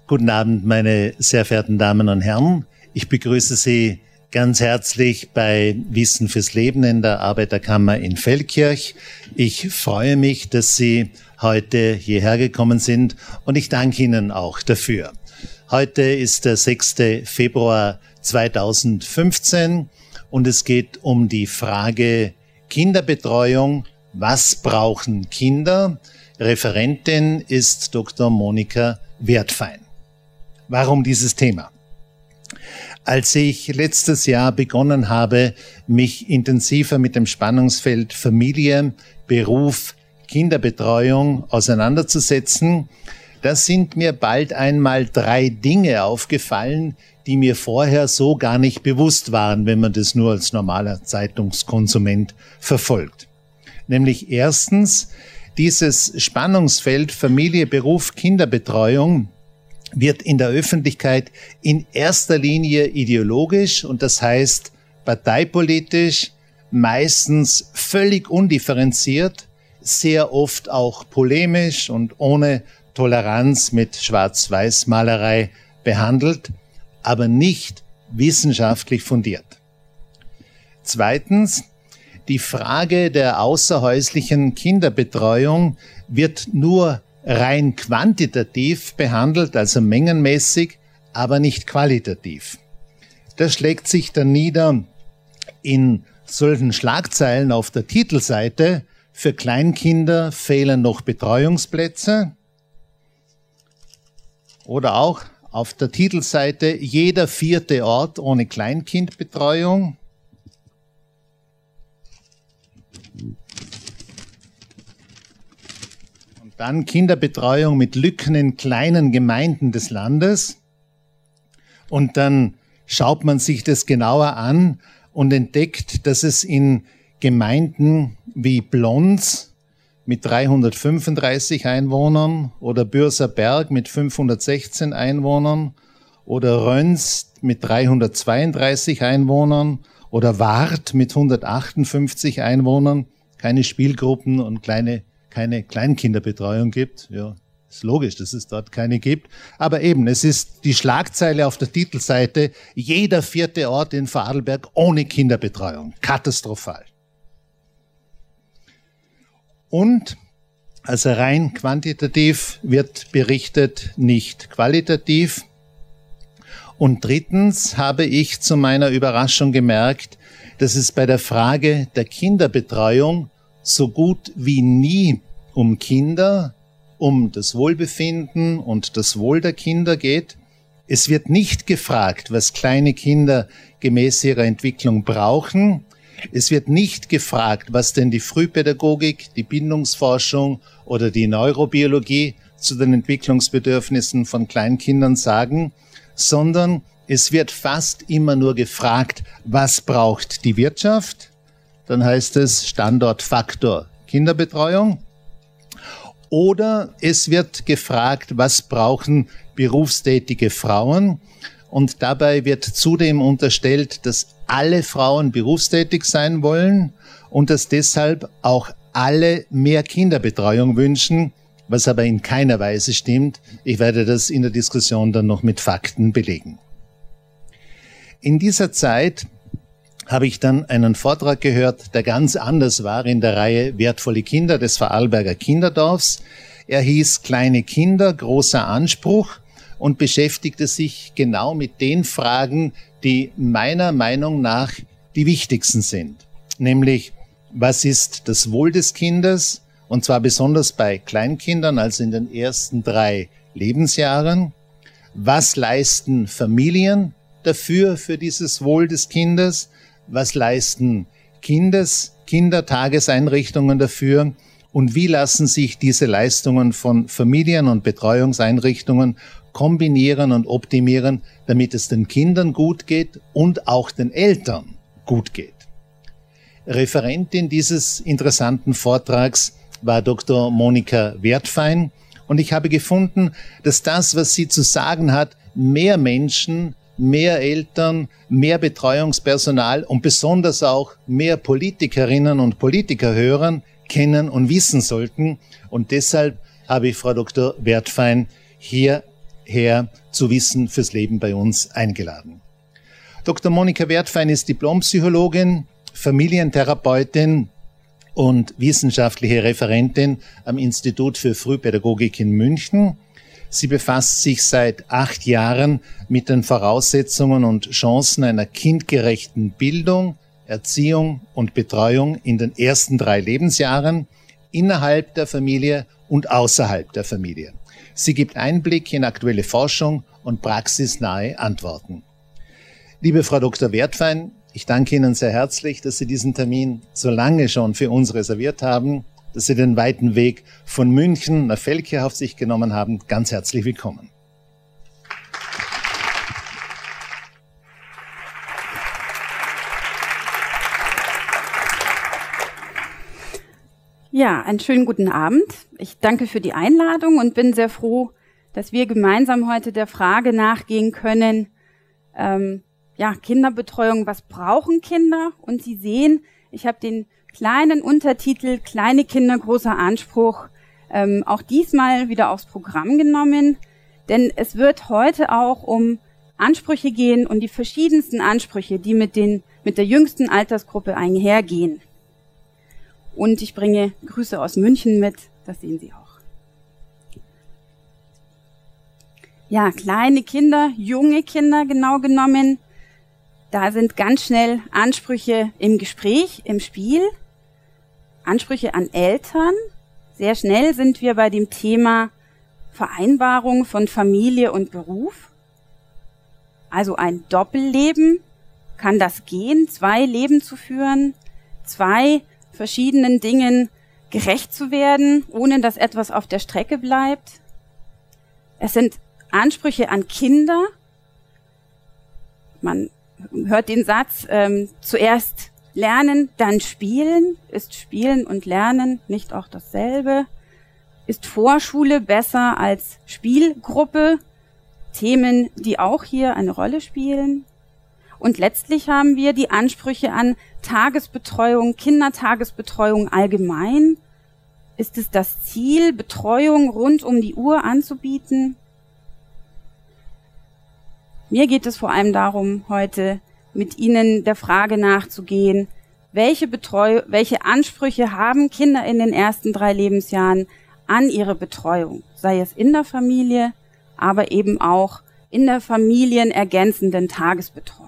Guten Abend, meine sehr verehrten Damen und Herren. Ich begrüße Sie ganz herzlich bei Wissen fürs Leben in der Arbeiterkammer in Feldkirch. Ich freue mich, dass Sie heute hierher gekommen sind und ich danke Ihnen auch dafür. Heute ist der 6. Februar 2015 und es geht um die Frage Kinderbetreuung. Was brauchen Kinder? Referentin ist Dr. Monika Wertfein. Warum dieses Thema? Als ich letztes Jahr begonnen habe, mich intensiver mit dem Spannungsfeld Familie, Beruf, Kinderbetreuung auseinanderzusetzen, da sind mir bald einmal 3 Dinge aufgefallen, die mir vorher so gar nicht bewusst waren, wenn man das nur als normaler Zeitungskonsument verfolgt. Nämlich erstens, dieses Spannungsfeld Familie, Beruf, Kinderbetreuung wird in der Öffentlichkeit in erster Linie ideologisch und das heißt parteipolitisch, meistens völlig undifferenziert, sehr oft auch polemisch und ohne Toleranz mit Schwarz-Weiß-Malerei behandelt, aber nicht wissenschaftlich fundiert. Zweitens, die Frage der außerhäuslichen Kinderbetreuung wird nur rein quantitativ behandelt, also mengenmäßig, aber nicht qualitativ. Das schlägt sich dann nieder in solchen Schlagzeilen auf der Titelseite: Für Kleinkinder fehlen noch Betreuungsplätze. Oder auch auf der Titelseite: Jeder 4. Ort ohne Kleinkindbetreuung. Dann Kinderbetreuung mit Lücken in kleinen Gemeinden des Landes. Und dann schaut man sich das genauer an und entdeckt, dass es in Gemeinden wie Blons mit 335 Einwohnern oder Bürserberg mit 516 Einwohnern oder Röns mit 332 Einwohnern oder Wart mit 158 Einwohnern keine Spielgruppen und keine Kleinkinderbetreuung gibt. Ja, ist logisch, dass es dort keine gibt. Aber eben, es ist die Schlagzeile auf der Titelseite: Jeder 4. Ort in Vorarlberg ohne Kinderbetreuung. Katastrophal. Und also rein quantitativ wird berichtet, nicht qualitativ. Und drittens habe ich zu meiner Überraschung gemerkt, dass es bei der Frage der Kinderbetreuung so gut wie nie um Kinder, um das Wohlbefinden und das Wohl der Kinder geht. Es wird nicht gefragt, was kleine Kinder gemäß ihrer Entwicklung brauchen. Es wird nicht gefragt, was denn die Frühpädagogik, die Bindungsforschung oder die Neurobiologie zu den Entwicklungsbedürfnissen von Kleinkindern sagen, sondern es wird fast immer nur gefragt, was braucht die Wirtschaft? Dann heißt es Standortfaktor Kinderbetreuung. Oder es wird gefragt, was brauchen berufstätige Frauen? Und dabei wird zudem unterstellt, dass alle Frauen berufstätig sein wollen und dass deshalb auch alle mehr Kinderbetreuung wünschen, was aber in keiner Weise stimmt. Ich werde das in der Diskussion dann noch mit Fakten belegen. In dieser Zeit habe ich dann einen Vortrag gehört, der ganz anders war in der Reihe Wertvolle Kinder des Vorarlberger Kinderdorfs. Er hieß Kleine Kinder, großer Anspruch und beschäftigte sich genau mit den Fragen, die meiner Meinung nach die wichtigsten sind. Nämlich, was ist das Wohl des Kindes? Und zwar besonders bei Kleinkindern, also in den ersten 3 Lebensjahren. Was leisten Familien dafür, für dieses Wohl des Kindes? Was leisten Kindertageseinrichtungen dafür? Und wie lassen sich diese Leistungen von Familien und Betreuungseinrichtungen kombinieren und optimieren, damit es den Kindern gut geht und auch den Eltern gut geht? Referentin dieses interessanten Vortrags war Dr. Monika Wertfein. Und ich habe gefunden, dass das, was sie zu sagen hat, mehr Menschen, mehr Eltern, mehr Betreuungspersonal und besonders auch mehr Politikerinnen und Politiker hören, kennen und wissen sollten. Und deshalb habe ich Frau Dr. Wertfein hier her zu Wissen fürs Leben bei uns eingeladen. Dr. Monika Wertfein ist Diplompsychologin, Familientherapeutin und wissenschaftliche Referentin am Institut für Frühpädagogik in München. Sie befasst sich seit 8 Jahren mit den Voraussetzungen und Chancen einer kindgerechten Bildung, Erziehung und Betreuung in den ersten 3 Lebensjahren innerhalb der Familie und außerhalb der Familie. Sie gibt Einblick in aktuelle Forschung und praxisnahe Antworten. Liebe Frau Dr. Wertfein, ich danke Ihnen sehr herzlich, dass Sie diesen Termin so lange schon für uns reserviert haben, dass Sie den weiten Weg von München nach Feldkirch auf sich genommen haben. Ganz herzlich willkommen. Ja, einen schönen guten Abend. Ich danke für die Einladung und bin sehr froh, dass wir gemeinsam heute der Frage nachgehen können, Kinderbetreuung, was brauchen Kinder? Und Sie sehen, ich habe den kleinen Untertitel Kleine Kinder, großer Anspruch auch diesmal wieder aufs Programm genommen, denn es wird heute auch um Ansprüche gehen und die verschiedensten Ansprüche, die mit der jüngsten Altersgruppe einhergehen. Und ich bringe Grüße aus München mit, das sehen Sie auch. Ja, kleine Kinder, junge Kinder genau genommen, da sind ganz schnell Ansprüche im Gespräch, im Spiel, Ansprüche an Eltern. Sehr schnell sind wir bei dem Thema Vereinbarung von Familie und Beruf. Also ein Doppelleben, kann das gehen, 2 Leben zu führen, 2 verschiedenen Dingen gerecht zu werden, ohne dass etwas auf der Strecke bleibt. Es sind Ansprüche an Kinder. Man hört den Satz, zuerst lernen, dann spielen. Ist Spielen und Lernen nicht auch dasselbe? Ist Vorschule besser als Spielgruppe? Themen, die auch hier eine Rolle spielen. Und letztlich haben wir die Ansprüche an Tagesbetreuung, Kindertagesbetreuung allgemein. Ist es das Ziel, Betreuung rund um die Uhr anzubieten? Mir geht es vor allem darum, heute mit Ihnen der Frage nachzugehen, welche Ansprüche haben Kinder in den ersten 3 Lebensjahren an ihre Betreuung, sei es in der Familie, aber eben auch in der familienergänzenden Tagesbetreuung.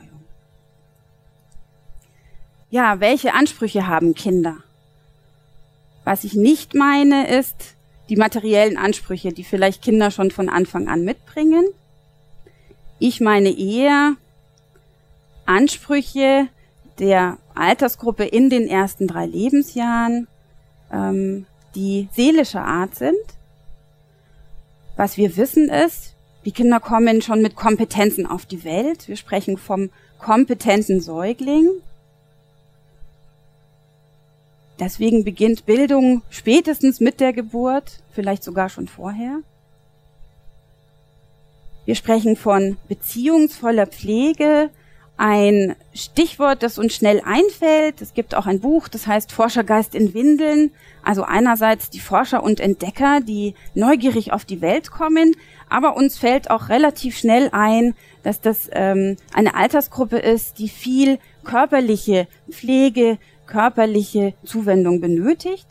Ja, welche Ansprüche haben Kinder? Was ich nicht meine, ist die materiellen Ansprüche, die vielleicht Kinder schon von Anfang an mitbringen. Ich meine eher Ansprüche der Altersgruppe in den ersten 3 Lebensjahren, die seelischer Art sind. Was wir wissen ist, die Kinder kommen schon mit Kompetenzen auf die Welt. Wir sprechen vom kompetenten Säugling. Deswegen beginnt Bildung spätestens mit der Geburt, vielleicht sogar schon vorher. Wir sprechen von beziehungsvoller Pflege, ein Stichwort, das uns schnell einfällt. Es gibt auch ein Buch, das heißt Forschergeist in Windeln. Also einerseits die Forscher und Entdecker, die neugierig auf die Welt kommen, aber uns fällt auch relativ schnell ein, dass das eine Altersgruppe ist, die viel körperliche Pflege, körperliche Zuwendung benötigt.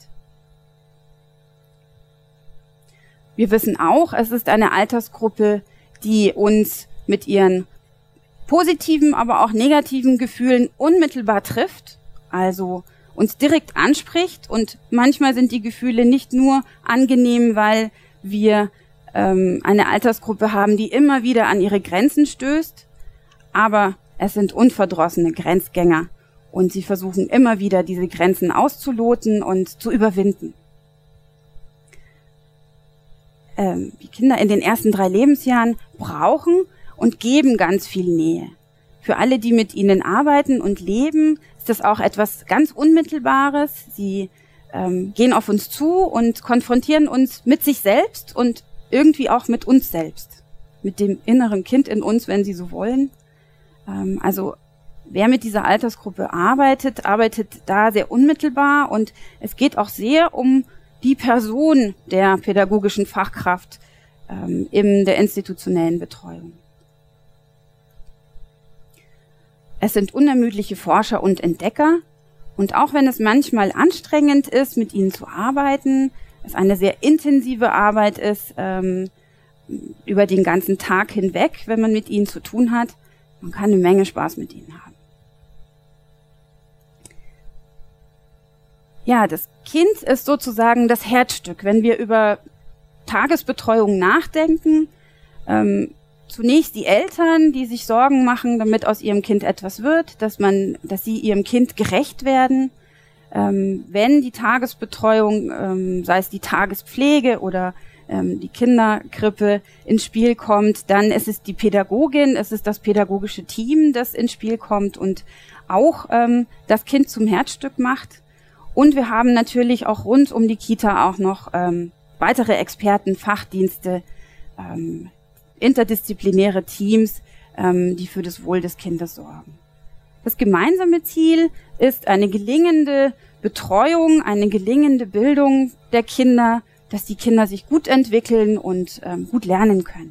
Wir wissen auch, es ist eine Altersgruppe, die uns mit ihren positiven, aber auch negativen Gefühlen unmittelbar trifft, also uns direkt anspricht. Und manchmal sind die Gefühle nicht nur angenehm, weil wir eine Altersgruppe haben, die immer wieder an ihre Grenzen stößt, aber es sind unverdrossene Grenzgänger und sie versuchen immer wieder, diese Grenzen auszuloten und zu überwinden. Die Kinder in den ersten 3 Lebensjahren brauchen und geben ganz viel Nähe. Für alle, die mit ihnen arbeiten und leben, ist das auch etwas ganz Unmittelbares. Sie gehen auf uns zu und konfrontieren uns mit sich selbst und irgendwie auch mit uns selbst, mit dem inneren Kind in uns, wenn Sie so wollen. Also wer mit dieser Altersgruppe arbeitet da sehr unmittelbar und es geht auch sehr um die Person der pädagogischen Fachkraft, in der institutionellen Betreuung. Es sind unermüdliche Forscher und Entdecker, und auch wenn es manchmal anstrengend ist, mit ihnen zu arbeiten, es eine sehr intensive Arbeit ist, über den ganzen Tag hinweg, wenn man mit ihnen zu tun hat, man kann eine Menge Spaß mit ihnen haben. Ja, das Kind ist sozusagen das Herzstück. Wenn wir über Tagesbetreuung nachdenken, zunächst die Eltern, die sich Sorgen machen, damit aus ihrem Kind etwas wird, dass sie ihrem Kind gerecht werden. Wenn die Tagesbetreuung, sei es die Tagespflege oder die Kinderkrippe ins Spiel kommt, dann ist es die Pädagogin, es ist das pädagogische Team, das ins Spiel kommt und auch das Kind zum Herzstück macht. Und wir haben natürlich auch rund um die Kita auch noch weitere Experten, Fachdienste, interdisziplinäre Teams, die für das Wohl des Kindes sorgen. Das gemeinsame Ziel ist eine gelingende Betreuung, eine gelingende Bildung der Kinder, dass die Kinder sich gut entwickeln und gut lernen können.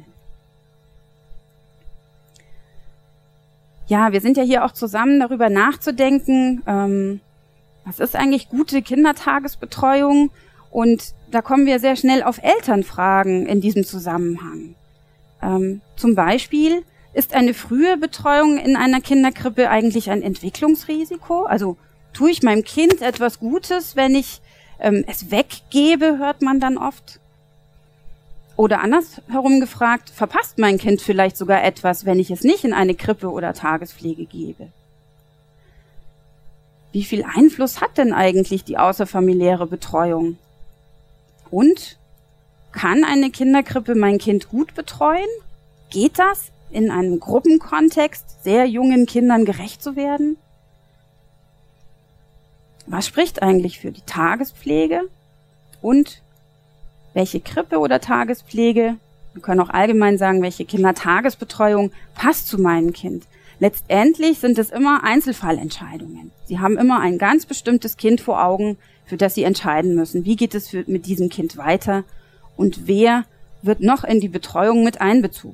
Ja, wir sind ja hier auch zusammen darüber nachzudenken, was ist eigentlich gute Kindertagesbetreuung? Und da kommen wir sehr schnell auf Elternfragen in diesem Zusammenhang. Zum Beispiel, ist eine frühe Betreuung in einer Kinderkrippe eigentlich ein Entwicklungsrisiko? Also tue ich meinem Kind etwas Gutes, wenn ich es weggebe, hört man dann oft. Oder andersherum gefragt, verpasst mein Kind vielleicht sogar etwas, wenn ich es nicht in eine Krippe oder Tagespflege gebe? Wie viel Einfluss hat denn eigentlich die außerfamiliäre Betreuung? Und kann eine Kinderkrippe mein Kind gut betreuen? Geht das, in einem Gruppenkontext sehr jungen Kindern gerecht zu werden? Was spricht eigentlich für die Tagespflege? Und welche Krippe oder Tagespflege, wir können auch allgemein sagen, welche Kindertagesbetreuung passt zu meinem Kind? Letztendlich sind es immer Einzelfallentscheidungen. Sie haben immer ein ganz bestimmtes Kind vor Augen, für das Sie entscheiden müssen. Wie geht es mit diesem Kind weiter? Und wer wird noch in die Betreuung mit einbezogen?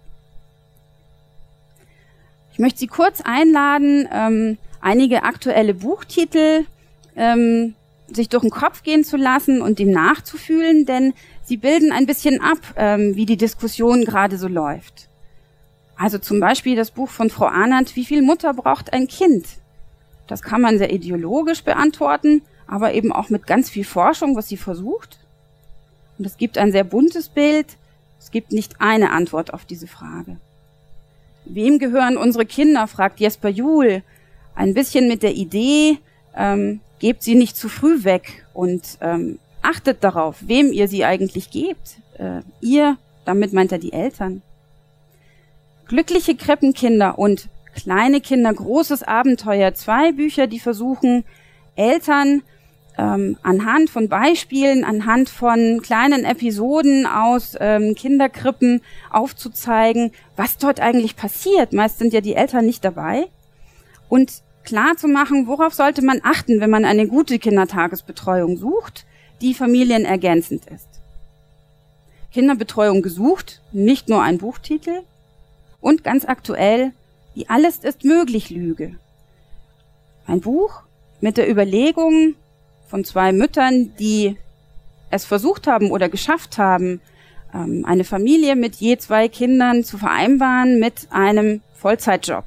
Ich möchte Sie kurz einladen, einige aktuelle Buchtitel sich durch den Kopf gehen zu lassen und dem nachzufühlen, denn sie bilden ein bisschen ab, wie die Diskussion gerade so läuft. Also zum Beispiel das Buch von Frau Arnert, wie viel Mutter braucht ein Kind? Das kann man sehr ideologisch beantworten, aber eben auch mit ganz viel Forschung, was sie versucht. Und es gibt ein sehr buntes Bild. Es gibt nicht eine Antwort auf diese Frage. Wem gehören unsere Kinder, fragt Jesper Juhl. Ein bisschen mit der Idee, gebt sie nicht zu früh weg und achtet darauf, wem ihr sie eigentlich gebt. Ihr, damit meint er die Eltern. Glückliche Krippenkinder und kleine Kinder, großes Abenteuer. 2 Bücher, die versuchen, Eltern anhand von Beispielen, anhand von kleinen Episoden aus Kinderkrippen aufzuzeigen, was dort eigentlich passiert. Meist sind ja die Eltern nicht dabei. Und klar zu machen, worauf sollte man achten, wenn man eine gute Kindertagesbetreuung sucht, die familienergänzend ist. Kinderbetreuung gesucht, nicht nur ein Buchtitel. Und ganz aktuell, die Alles ist möglich Lüge. Ein Buch mit der Überlegung von 2 Müttern, die es versucht haben oder geschafft haben, eine Familie mit je 2 Kindern zu vereinbaren mit einem Vollzeitjob.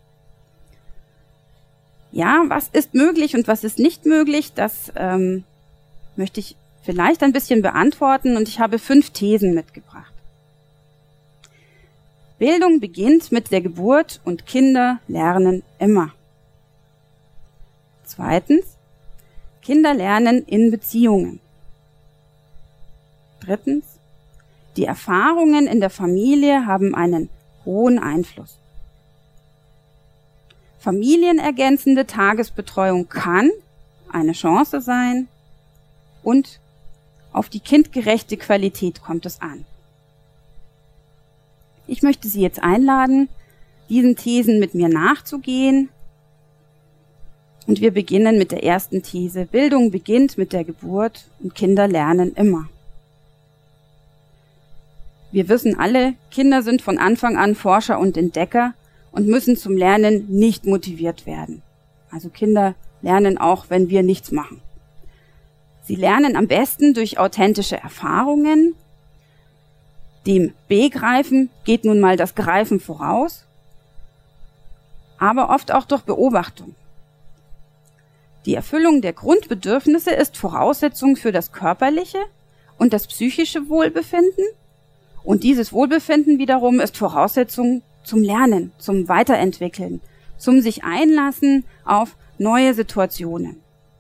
Ja, was ist möglich und was ist nicht möglich, das möchte ich vielleicht ein bisschen beantworten und ich habe 5 Thesen mitgebracht. Bildung beginnt mit der Geburt und Kinder lernen immer. 2. Kinder lernen in Beziehungen. 3. Die Erfahrungen in der Familie haben einen hohen Einfluss. Familienergänzende Tagesbetreuung kann eine Chance sein und auf die kindgerechte Qualität kommt es an. Ich möchte Sie jetzt einladen, diesen Thesen mit mir nachzugehen. Und wir beginnen mit der ersten These. Bildung beginnt mit der Geburt und Kinder lernen immer. Wir wissen alle, Kinder sind von Anfang an Forscher und Entdecker und müssen zum Lernen nicht motiviert werden. Also Kinder lernen auch, wenn wir nichts machen. Sie lernen am besten durch authentische Erfahrungen. Dem Begreifen geht nun mal das Greifen voraus, aber oft auch durch Beobachtung. Die Erfüllung der Grundbedürfnisse ist Voraussetzung für das körperliche und das psychische Wohlbefinden. Und dieses Wohlbefinden wiederum ist Voraussetzung zum Lernen, zum Weiterentwickeln, zum sich einlassen auf neue Situationen.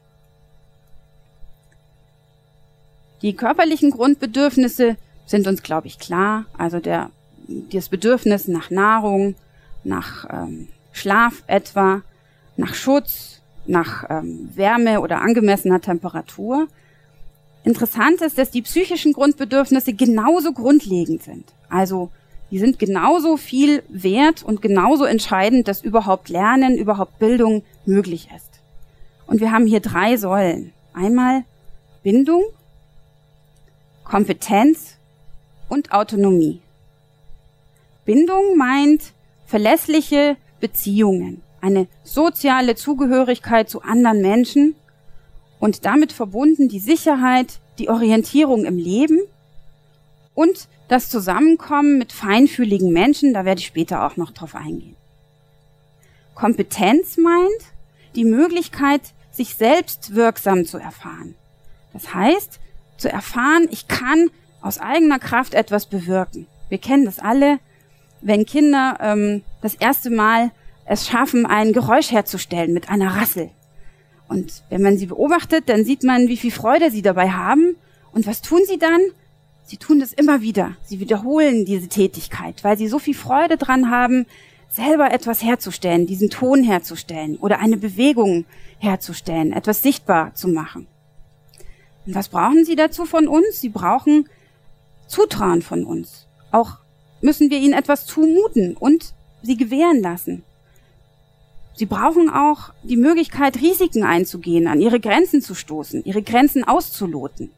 Die körperlichen Grundbedürfnisse sind uns, glaube ich, klar. Also das Bedürfnis nach Nahrung, nach Schlaf etwa, nach Schutz, nach Wärme oder angemessener Temperatur. Interessant ist, dass die psychischen Grundbedürfnisse genauso grundlegend sind. Also die sind genauso viel wert und genauso entscheidend, dass überhaupt Lernen, überhaupt Bildung möglich ist. Und wir haben hier 3 Säulen. Einmal Bindung, Kompetenz und Autonomie. Bindung meint verlässliche Beziehungen, eine soziale Zugehörigkeit zu anderen Menschen und damit verbunden die Sicherheit, die Orientierung im Leben und das Zusammenkommen mit feinfühligen Menschen, da werde ich später auch noch drauf eingehen. Kompetenz meint die Möglichkeit, sich selbst wirksam zu erfahren. Das heißt, zu erfahren, ich kann aus eigener Kraft etwas bewirken. Wir kennen das alle, wenn Kinder das erste Mal es schaffen, ein Geräusch herzustellen mit einer Rassel. Und wenn man sie beobachtet, dann sieht man, wie viel Freude sie dabei haben. Und was tun sie dann? Sie tun das immer wieder. Sie wiederholen diese Tätigkeit, weil sie so viel Freude dran haben, selber etwas herzustellen, diesen Ton herzustellen oder eine Bewegung herzustellen, etwas sichtbar zu machen. Und was brauchen sie dazu von uns? Sie brauchen Zutrauen von uns. Auch müssen wir ihnen etwas zumuten und sie gewähren lassen. Sie brauchen auch die Möglichkeit, Risiken einzugehen, an ihre Grenzen zu stoßen, ihre Grenzen auszuloten.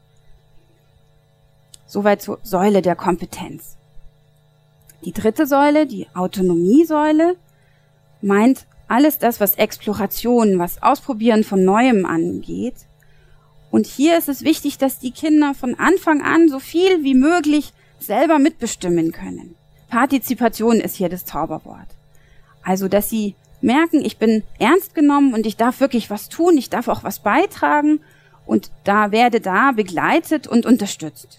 Soweit zur Säule der Kompetenz. Die 3. Säule, die Autonomiesäule, meint alles das, was Exploration, was Ausprobieren von Neuem angeht. Und hier ist es wichtig, dass die Kinder von Anfang an so viel wie möglich selber mitbestimmen können. Partizipation ist hier das Zauberwort. Also, dass sie merken, ich bin ernst genommen und ich darf wirklich was tun, ich darf auch was beitragen und werde da begleitet und unterstützt.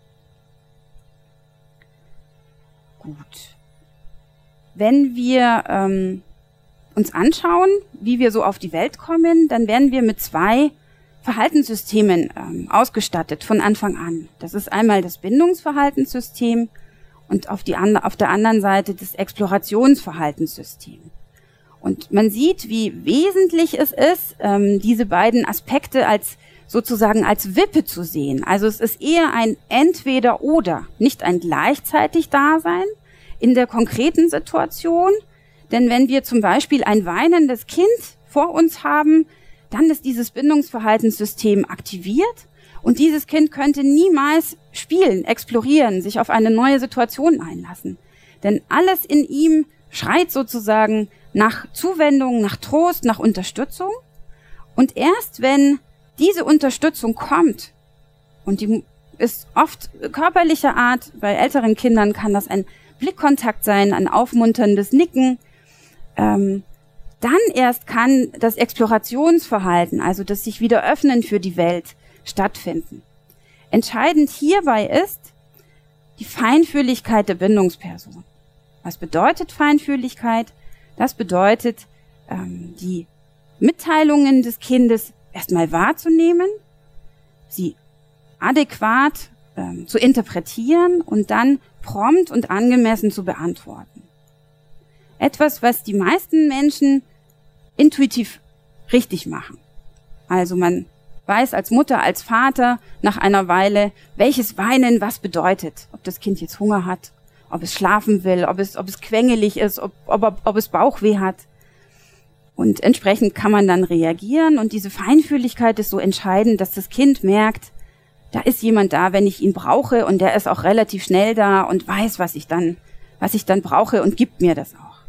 Gut. Wenn wir uns anschauen, wie wir so auf die Welt kommen, dann werden wir mit 2 Verhaltenssystemen ausgestattet von Anfang an. Das ist einmal das Bindungsverhaltenssystem und auf der anderen Seite das Explorationsverhaltenssystem. Und man sieht, wie wesentlich es ist, diese beiden Aspekte sozusagen als Wippe zu sehen. Also es ist eher ein Entweder-Oder, nicht ein gleichzeitig Dasein in der konkreten Situation. Denn wenn wir zum Beispiel ein weinendes Kind vor uns haben, dann ist dieses Bindungsverhaltenssystem aktiviert und dieses Kind könnte niemals spielen, explorieren, sich auf eine neue Situation einlassen. Denn alles in ihm schreit sozusagen nach Zuwendung, nach Trost, nach Unterstützung. Und erst wenn diese Unterstützung kommt, und die ist oft körperlicher Art, bei älteren Kindern kann das ein Blickkontakt sein, ein aufmunterndes Nicken, dann erst kann das Explorationsverhalten, also das sich wieder öffnen für die Welt, stattfinden. Entscheidend hierbei ist die Feinfühligkeit der Bindungsperson. Was bedeutet Feinfühligkeit? Das bedeutet, die Mitteilungen des Kindes erstmal wahrzunehmen, sie adäquat zu interpretieren und dann prompt und angemessen zu beantworten. Etwas, was die meisten Menschen intuitiv richtig machen. Also man weiß als Mutter, als Vater nach einer Weile, welches Weinen was bedeutet. Ob das Kind jetzt Hunger hat, ob es schlafen will, ob es quengelig ist, ob es Bauchweh hat. Und entsprechend kann man dann reagieren. Und diese Feinfühligkeit ist so entscheidend, dass das Kind merkt, da ist jemand da, wenn ich ihn brauche, und der ist auch relativ schnell da und weiß, was ich dann brauche und gibt mir das auch.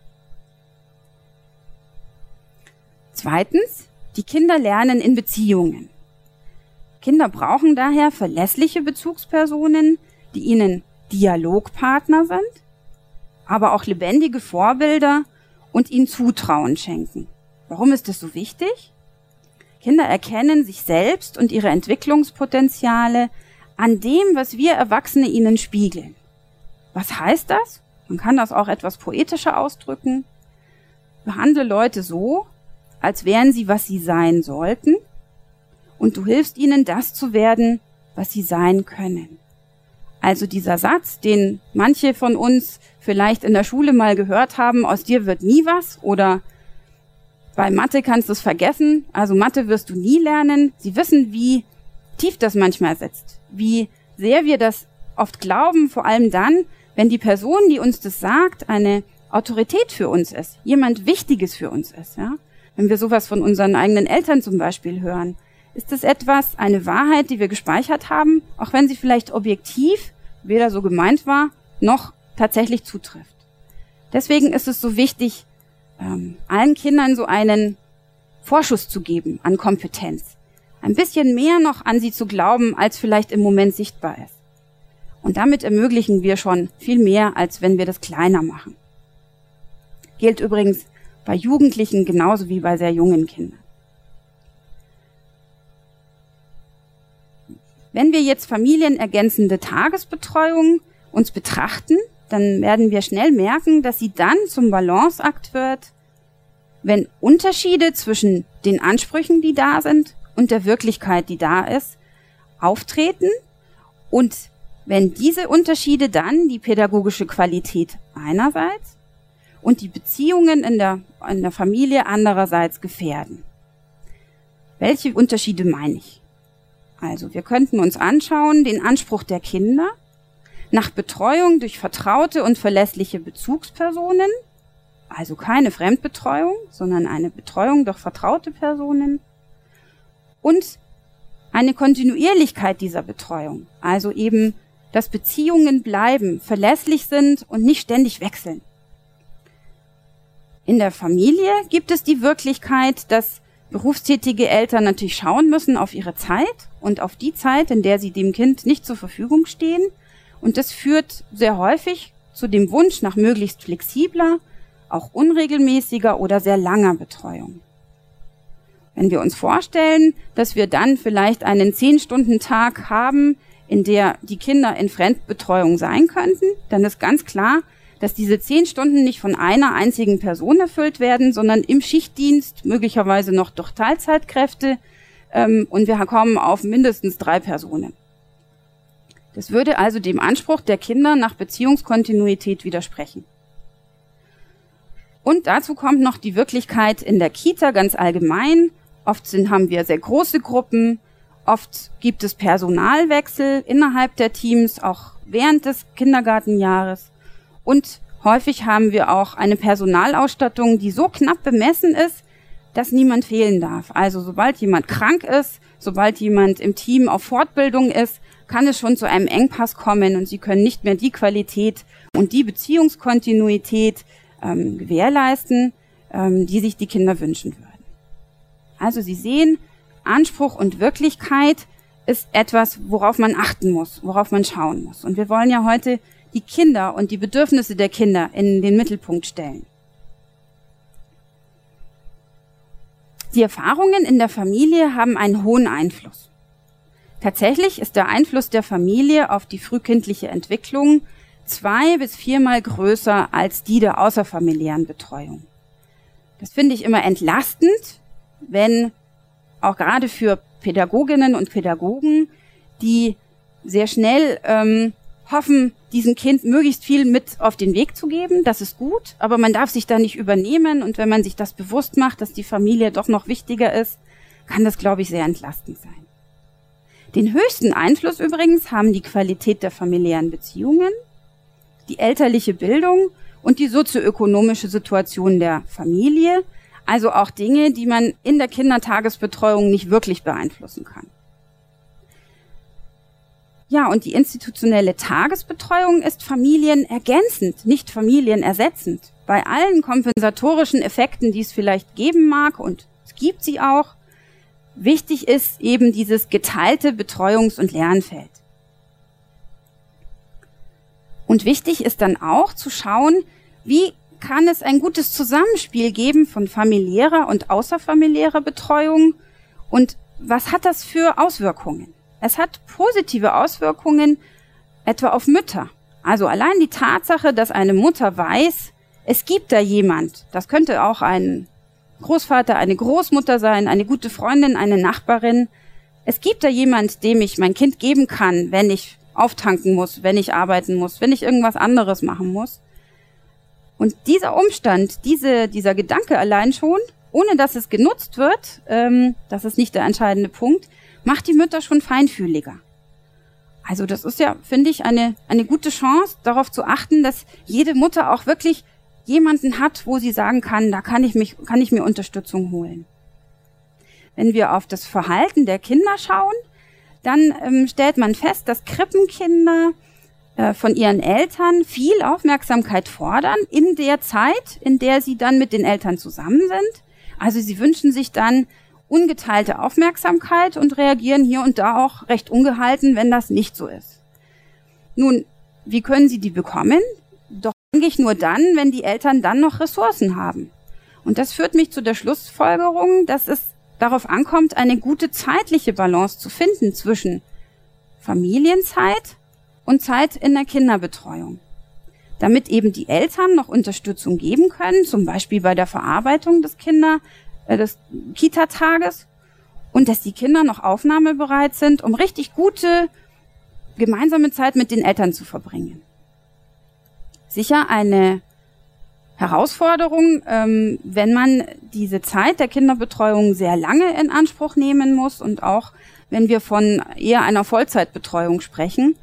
Zweitens, die Kinder lernen in Beziehungen. Kinder brauchen daher verlässliche Bezugspersonen, die ihnen Dialogpartner sind, aber auch lebendige Vorbilder und ihnen Zutrauen schenken. Warum ist das so wichtig? Kinder erkennen sich selbst und ihre Entwicklungspotenziale an dem, was wir Erwachsene ihnen spiegeln. Was heißt das? Man kann das auch etwas poetischer ausdrücken. Behandle Leute so, als wären sie, was sie sein sollten, und du hilfst ihnen, das zu werden, was sie sein können. Also dieser Satz, den manche von uns vielleicht in der Schule mal gehört haben, aus dir wird nie was, oder bei Mathe kannst du es vergessen, also Mathe wirst du nie lernen. Sie wissen, wie tief das manchmal sitzt, wie sehr wir das oft glauben, vor allem dann, wenn die Person, die uns das sagt, eine Autorität für uns ist, jemand Wichtiges für uns ist. Ja? Wenn wir sowas von unseren eigenen Eltern zum Beispiel hören, ist es etwas, eine Wahrheit, die wir gespeichert haben, auch wenn sie vielleicht objektiv weder so gemeint war, noch tatsächlich zutrifft. Deswegen ist es so wichtig, allen Kindern so einen Vorschuss zu geben an Kompetenz. Ein bisschen mehr noch an sie zu glauben, als vielleicht im Moment sichtbar ist. Und damit ermöglichen wir schon viel mehr, als wenn wir das kleiner machen. Gilt übrigens bei Jugendlichen genauso wie bei sehr jungen Kindern. Wenn wir jetzt familienergänzende Tagesbetreuung uns betrachten, dann werden wir schnell merken, dass sie dann zum Balanceakt wird, wenn Unterschiede zwischen den Ansprüchen, die da sind, und der Wirklichkeit, die da ist, auftreten, und wenn diese Unterschiede dann die pädagogische Qualität einerseits und die Beziehungen in der Familie andererseits gefährden. Welche Unterschiede meine ich? Also wir könnten uns anschauen, den Anspruch der Kinder nach Betreuung durch vertraute und verlässliche Bezugspersonen, also keine Fremdbetreuung, sondern eine Betreuung durch vertraute Personen, und eine Kontinuierlichkeit dieser Betreuung, also eben, dass Beziehungen bleiben, verlässlich sind und nicht ständig wechseln. In der Familie gibt es die Wirklichkeit, dass berufstätige Eltern natürlich schauen müssen auf ihre Zeit und auf die Zeit, in der sie dem Kind nicht zur Verfügung stehen. Und das führt sehr häufig zu dem Wunsch nach möglichst flexibler, auch unregelmäßiger oder sehr langer Betreuung. Wenn wir uns vorstellen, dass wir dann vielleicht einen 10-Stunden-Tag haben, in der die Kinder in Fremdbetreuung sein könnten, dann ist ganz klar, dass diese 10 Stunden nicht von einer einzigen Person erfüllt werden, sondern im Schichtdienst, möglicherweise noch durch Teilzeitkräfte, und wir kommen auf mindestens 3 Personen. Das würde also dem Anspruch der Kinder nach Beziehungskontinuität widersprechen. Und dazu kommt noch die Wirklichkeit in der Kita ganz allgemein. Oft haben wir sehr große Gruppen, oft gibt es Personalwechsel innerhalb der Teams, auch während des Kindergartenjahres. Und häufig haben wir auch eine Personalausstattung, die so knapp bemessen ist, dass niemand fehlen darf. Also sobald jemand krank ist, sobald jemand im Team auf Fortbildung ist, kann es schon zu einem Engpass kommen und sie können nicht mehr die Qualität und die Beziehungskontinuität gewährleisten, die sich die Kinder wünschen würden. Also Sie sehen, Anspruch und Wirklichkeit ist etwas, worauf man achten muss, worauf man schauen muss. Und wir wollen ja heute die Kinder und die Bedürfnisse der Kinder in den Mittelpunkt stellen. Die Erfahrungen in der Familie haben einen hohen Einfluss. Tatsächlich ist der Einfluss der Familie auf die frühkindliche Entwicklung 2- bis 4-mal größer als die der außerfamiliären Betreuung. Das finde ich immer entlastend, wenn auch gerade für Pädagoginnen und Pädagogen, die sehr schnell hoffen, diesem Kind möglichst viel mit auf den Weg zu geben. Das ist gut, aber man darf sich da nicht übernehmen. Und wenn man sich das bewusst macht, dass die Familie doch noch wichtiger ist, kann das, glaube ich, sehr entlastend sein. Den höchsten Einfluss übrigens haben die Qualität der familiären Beziehungen, die elterliche Bildung und die sozioökonomische Situation der Familie, also auch Dinge, die man in der Kindertagesbetreuung nicht wirklich beeinflussen kann. Ja, und die institutionelle Tagesbetreuung ist familienergänzend, nicht familienersetzend. Bei allen kompensatorischen Effekten, die es vielleicht geben mag, und es gibt sie auch, wichtig ist eben dieses geteilte Betreuungs- und Lernfeld. Und wichtig ist dann auch zu schauen, wie kann es ein gutes Zusammenspiel geben von familiärer und außerfamiliärer Betreuung und was hat das für Auswirkungen? Es hat positive Auswirkungen etwa auf Mütter. Also allein die Tatsache, dass eine Mutter weiß, es gibt da jemand, das könnte auch ein Großvater, eine Großmutter sein, eine gute Freundin, eine Nachbarin. Es gibt da jemand, dem ich mein Kind geben kann, wenn ich auftanken muss, wenn ich arbeiten muss, wenn ich irgendwas anderes machen muss. Und dieser Umstand, dieser Gedanke allein schon, ohne dass es genutzt wird, das ist nicht der entscheidende Punkt, macht die Mütter schon feinfühliger. Also das ist ja, finde ich, eine gute Chance, darauf zu achten, dass jede Mutter auch wirklich jemanden hat, wo sie sagen kann, da kann ich mir Unterstützung holen. Wenn wir auf das Verhalten der Kinder schauen, dann stellt man fest, dass Krippenkinder von ihren Eltern viel Aufmerksamkeit fordern in der Zeit, in der sie dann mit den Eltern zusammen sind. Also sie wünschen sich dann ungeteilte Aufmerksamkeit und reagieren hier und da auch recht ungehalten, wenn das nicht so ist. Nun, wie können sie die bekommen? Doch eigentlich nur dann, wenn die Eltern dann noch Ressourcen haben. Und das führt mich zu der Schlussfolgerung, dass es darauf ankommt, eine gute zeitliche Balance zu finden zwischen Familienzeit und Zeit in der Kinderbetreuung. Damit eben die Eltern noch Unterstützung geben können, zum Beispiel bei der Verarbeitung des Kita-Tages, und dass die Kinder noch aufnahmebereit sind, um richtig gute gemeinsame Zeit mit den Eltern zu verbringen. Sicher eine Herausforderung, wenn man diese Zeit der Kinderbetreuung sehr lange in Anspruch nehmen muss und auch wenn wir von eher einer Vollzeitbetreuung sprechen.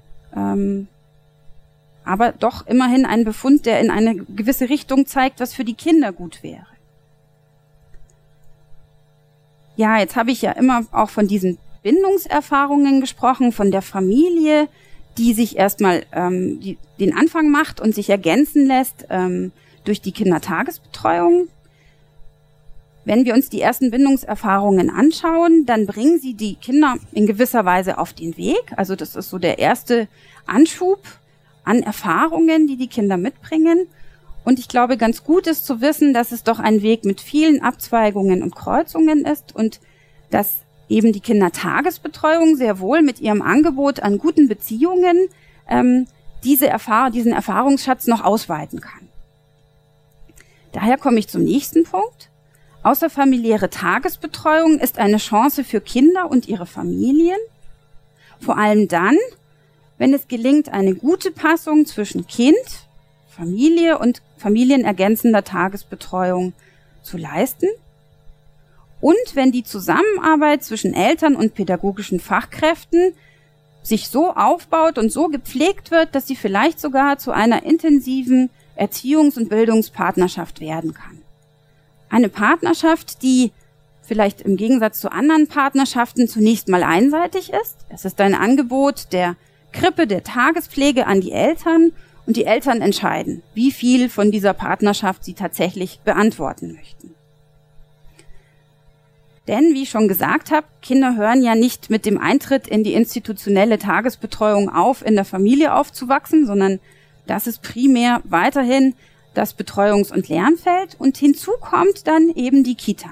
Aber doch immerhin ein Befund, der in eine gewisse Richtung zeigt, was für die Kinder gut wäre. Ja, jetzt habe ich ja immer auch von diesen Bindungserfahrungen gesprochen, von der Familie, die sich erstmal den Anfang macht und sich ergänzen lässt durch die Kindertagesbetreuung. Wenn wir uns die ersten Bindungserfahrungen anschauen, dann bringen sie die Kinder in gewisser Weise auf den Weg. Also das ist so der erste Anschub an Erfahrungen, die die Kinder mitbringen. Und ich glaube, ganz gut ist zu wissen, dass es doch ein Weg mit vielen Abzweigungen und Kreuzungen ist und dass eben die Kindertagesbetreuung sehr wohl mit ihrem Angebot an guten Beziehungen diesen Erfahrungsschatz noch ausweiten kann. Daher komme ich zum nächsten Punkt. Außerfamiliäre Tagesbetreuung ist eine Chance für Kinder und ihre Familien, vor allem dann, wenn es gelingt, eine gute Passung zwischen Kind, Familie und familienergänzender Tagesbetreuung zu leisten und wenn die Zusammenarbeit zwischen Eltern und pädagogischen Fachkräften sich so aufbaut und so gepflegt wird, dass sie vielleicht sogar zu einer intensiven Erziehungs- und Bildungspartnerschaft werden kann. Eine Partnerschaft, die vielleicht im Gegensatz zu anderen Partnerschaften zunächst mal einseitig ist. Es ist ein Angebot der Krippe, der Tagespflege an die Eltern und die Eltern entscheiden, wie viel von dieser Partnerschaft sie tatsächlich beantworten möchten. Denn, wie ich schon gesagt habe, Kinder hören ja nicht mit dem Eintritt in die institutionelle Tagesbetreuung auf, in der Familie aufzuwachsen, sondern das ist primär weiterhin das Betreuungs- und Lernfeld und hinzu kommt dann eben die Kita.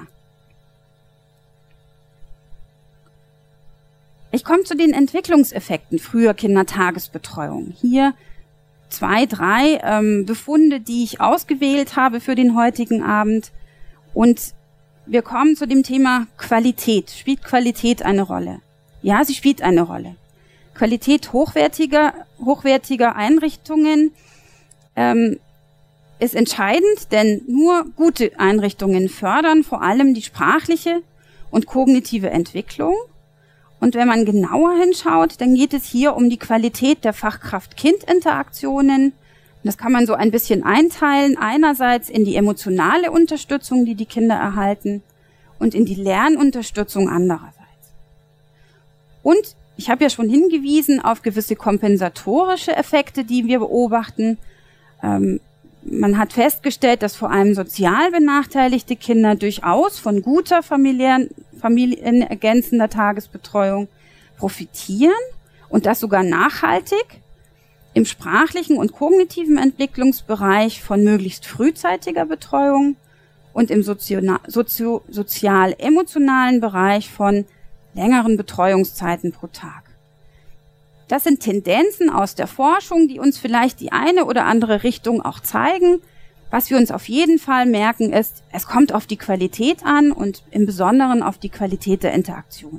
Ich komme zu den Entwicklungseffekten früher Kindertagesbetreuung. Hier 2, 3 Befunde, die ich ausgewählt habe für den heutigen Abend. Und wir kommen zu dem Thema Qualität. Spielt Qualität eine Rolle? Ja, sie spielt eine Rolle. Qualität hochwertiger Einrichtungen ist entscheidend, denn nur gute Einrichtungen fördern vor allem die sprachliche und kognitive Entwicklung. Und wenn man genauer hinschaut, dann geht es hier um die Qualität der Fachkraft-Kind-Interaktionen. Das kann man so ein bisschen einteilen, einerseits in die emotionale Unterstützung, die die Kinder erhalten, und in die Lernunterstützung andererseits. Und Ich habe ja schon hingewiesen auf gewisse kompensatorische Effekte, die wir beobachten. Man hat festgestellt, dass vor allem sozial benachteiligte Kinder durchaus von guter familienergänzender Tagesbetreuung profitieren und das sogar nachhaltig, im sprachlichen und kognitiven Entwicklungsbereich von möglichst frühzeitiger Betreuung und im sozial-emotionalen Bereich von längeren Betreuungszeiten pro Tag. Das sind Tendenzen aus der Forschung, die uns vielleicht die eine oder andere Richtung auch zeigen. Was wir uns auf jeden Fall merken ist, es kommt auf die Qualität an und im Besonderen auf die Qualität der Interaktion.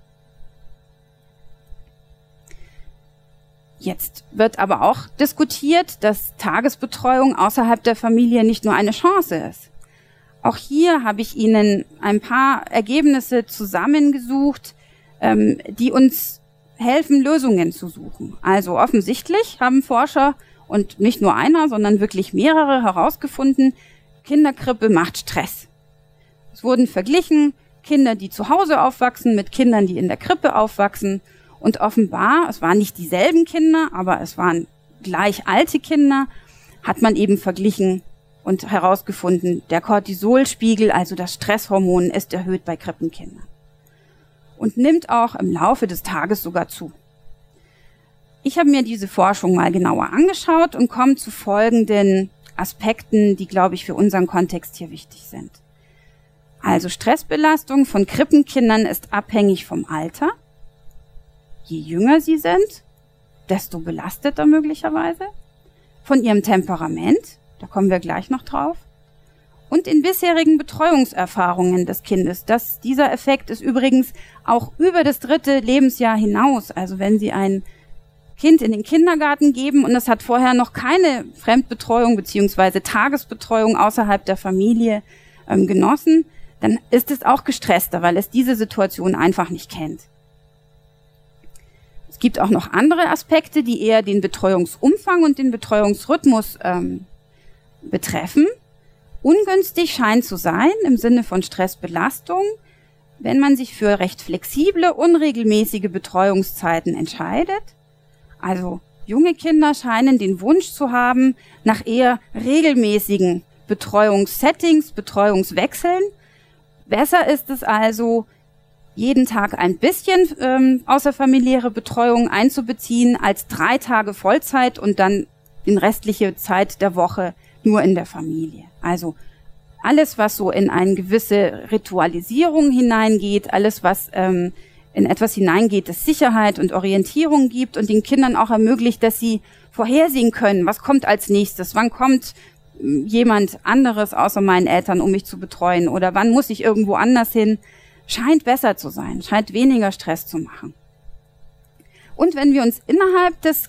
Jetzt wird aber auch diskutiert, dass Tagesbetreuung außerhalb der Familie nicht nur eine Chance ist. Auch hier habe ich Ihnen ein paar Ergebnisse zusammengesucht, die uns helfen, Lösungen zu suchen. Also offensichtlich haben Forscher und nicht nur einer, sondern wirklich mehrere herausgefunden, Kinderkrippe macht Stress. Es wurden verglichen, Kinder, die zu Hause aufwachsen, mit Kindern, die in der Krippe aufwachsen. Und offenbar, es waren nicht dieselben Kinder, aber es waren gleich alte Kinder, hat man eben verglichen und herausgefunden, der Cortisolspiegel, also das Stresshormon, ist erhöht bei Krippenkindern. Und nimmt auch im Laufe des Tages sogar zu. Ich habe mir diese Forschung mal genauer angeschaut und komme zu folgenden Aspekten, die, glaube ich, für unseren Kontext hier wichtig sind. Also Stressbelastung von Krippenkindern ist abhängig vom Alter. Je jünger sie sind, desto belasteter möglicherweise. Von ihrem Temperament, da kommen wir gleich noch drauf. Und in bisherigen Betreuungserfahrungen des Kindes. Dieser Effekt ist übrigens auch über das 3. Lebensjahr hinaus. Also wenn Sie ein Kind in den Kindergarten geben und es hat vorher noch keine Fremdbetreuung bzw. Tagesbetreuung außerhalb der Familie genossen, dann ist es auch gestresster, weil es diese Situation einfach nicht kennt. Es gibt auch noch andere Aspekte, die eher den Betreuungsumfang und den Betreuungsrhythmus betreffen. Ungünstig scheint zu sein, im Sinne von Stressbelastung, wenn man sich für recht flexible, unregelmäßige Betreuungszeiten entscheidet. Also junge Kinder scheinen den Wunsch zu haben nach eher regelmäßigen Betreuungssettings, Betreuungswechseln. Besser ist es also, jeden Tag ein bisschen außerfamiliäre Betreuung einzubeziehen, als 3 Tage Vollzeit und dann die restliche Zeit der Woche nur in der Familie. Also alles, was so in eine gewisse Ritualisierung hineingeht, alles, was in etwas hineingeht, das Sicherheit und Orientierung gibt und den Kindern auch ermöglicht, dass sie vorhersehen können, was kommt als nächstes, wann kommt jemand anderes außer meinen Eltern, um mich zu betreuen oder wann muss ich irgendwo anders hin, scheint besser zu sein, scheint weniger Stress zu machen. Und wenn wir uns innerhalb des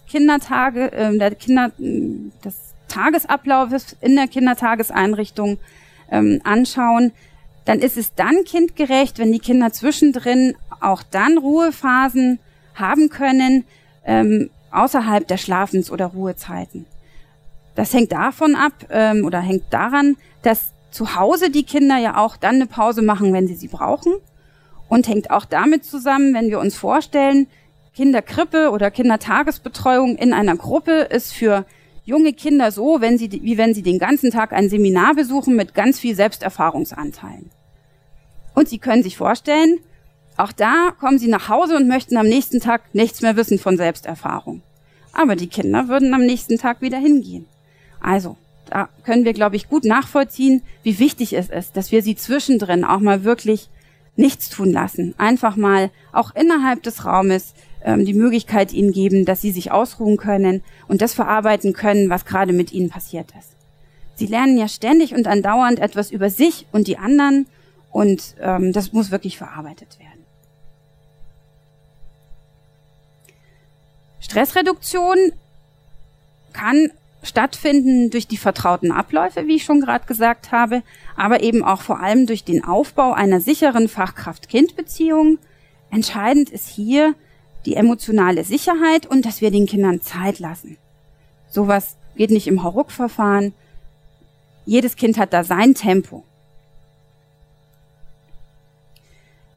des Tagesablaufes in der Kindertageseinrichtung anschauen, dann ist es dann kindgerecht, wenn die Kinder zwischendrin auch dann Ruhephasen haben können, außerhalb der Schlafens- oder Ruhezeiten. Das hängt davon ab oder hängt daran, dass zu Hause die Kinder ja auch dann eine Pause machen, wenn sie brauchen, und hängt auch damit zusammen, wenn wir uns vorstellen, Kinderkrippe oder Kindertagesbetreuung in einer Gruppe ist für junge Kinder so, wie wenn sie den ganzen Tag ein Seminar besuchen mit ganz viel Selbsterfahrungsanteilen. Und Sie können sich vorstellen, auch da kommen sie nach Hause und möchten am nächsten Tag nichts mehr wissen von Selbsterfahrung. Aber die Kinder würden am nächsten Tag wieder hingehen. Also, da können wir, glaube ich, gut nachvollziehen, wie wichtig es ist, dass wir sie zwischendrin auch mal wirklich nichts tun lassen. Einfach mal auch innerhalb des Raumes die Möglichkeit ihnen geben, dass sie sich ausruhen können und das verarbeiten können, was gerade mit ihnen passiert ist. Sie lernen ja ständig und andauernd etwas über sich und die anderen und das muss wirklich verarbeitet werden. Stressreduktion kann stattfinden durch die vertrauten Abläufe, wie ich schon gerade gesagt habe, aber eben auch vor allem durch den Aufbau einer sicheren Fachkraft-Kind-Beziehung. Entscheidend ist hier die emotionale Sicherheit und dass wir den Kindern Zeit lassen. Sowas geht nicht im Hauruck-Verfahren. Jedes Kind hat da sein Tempo.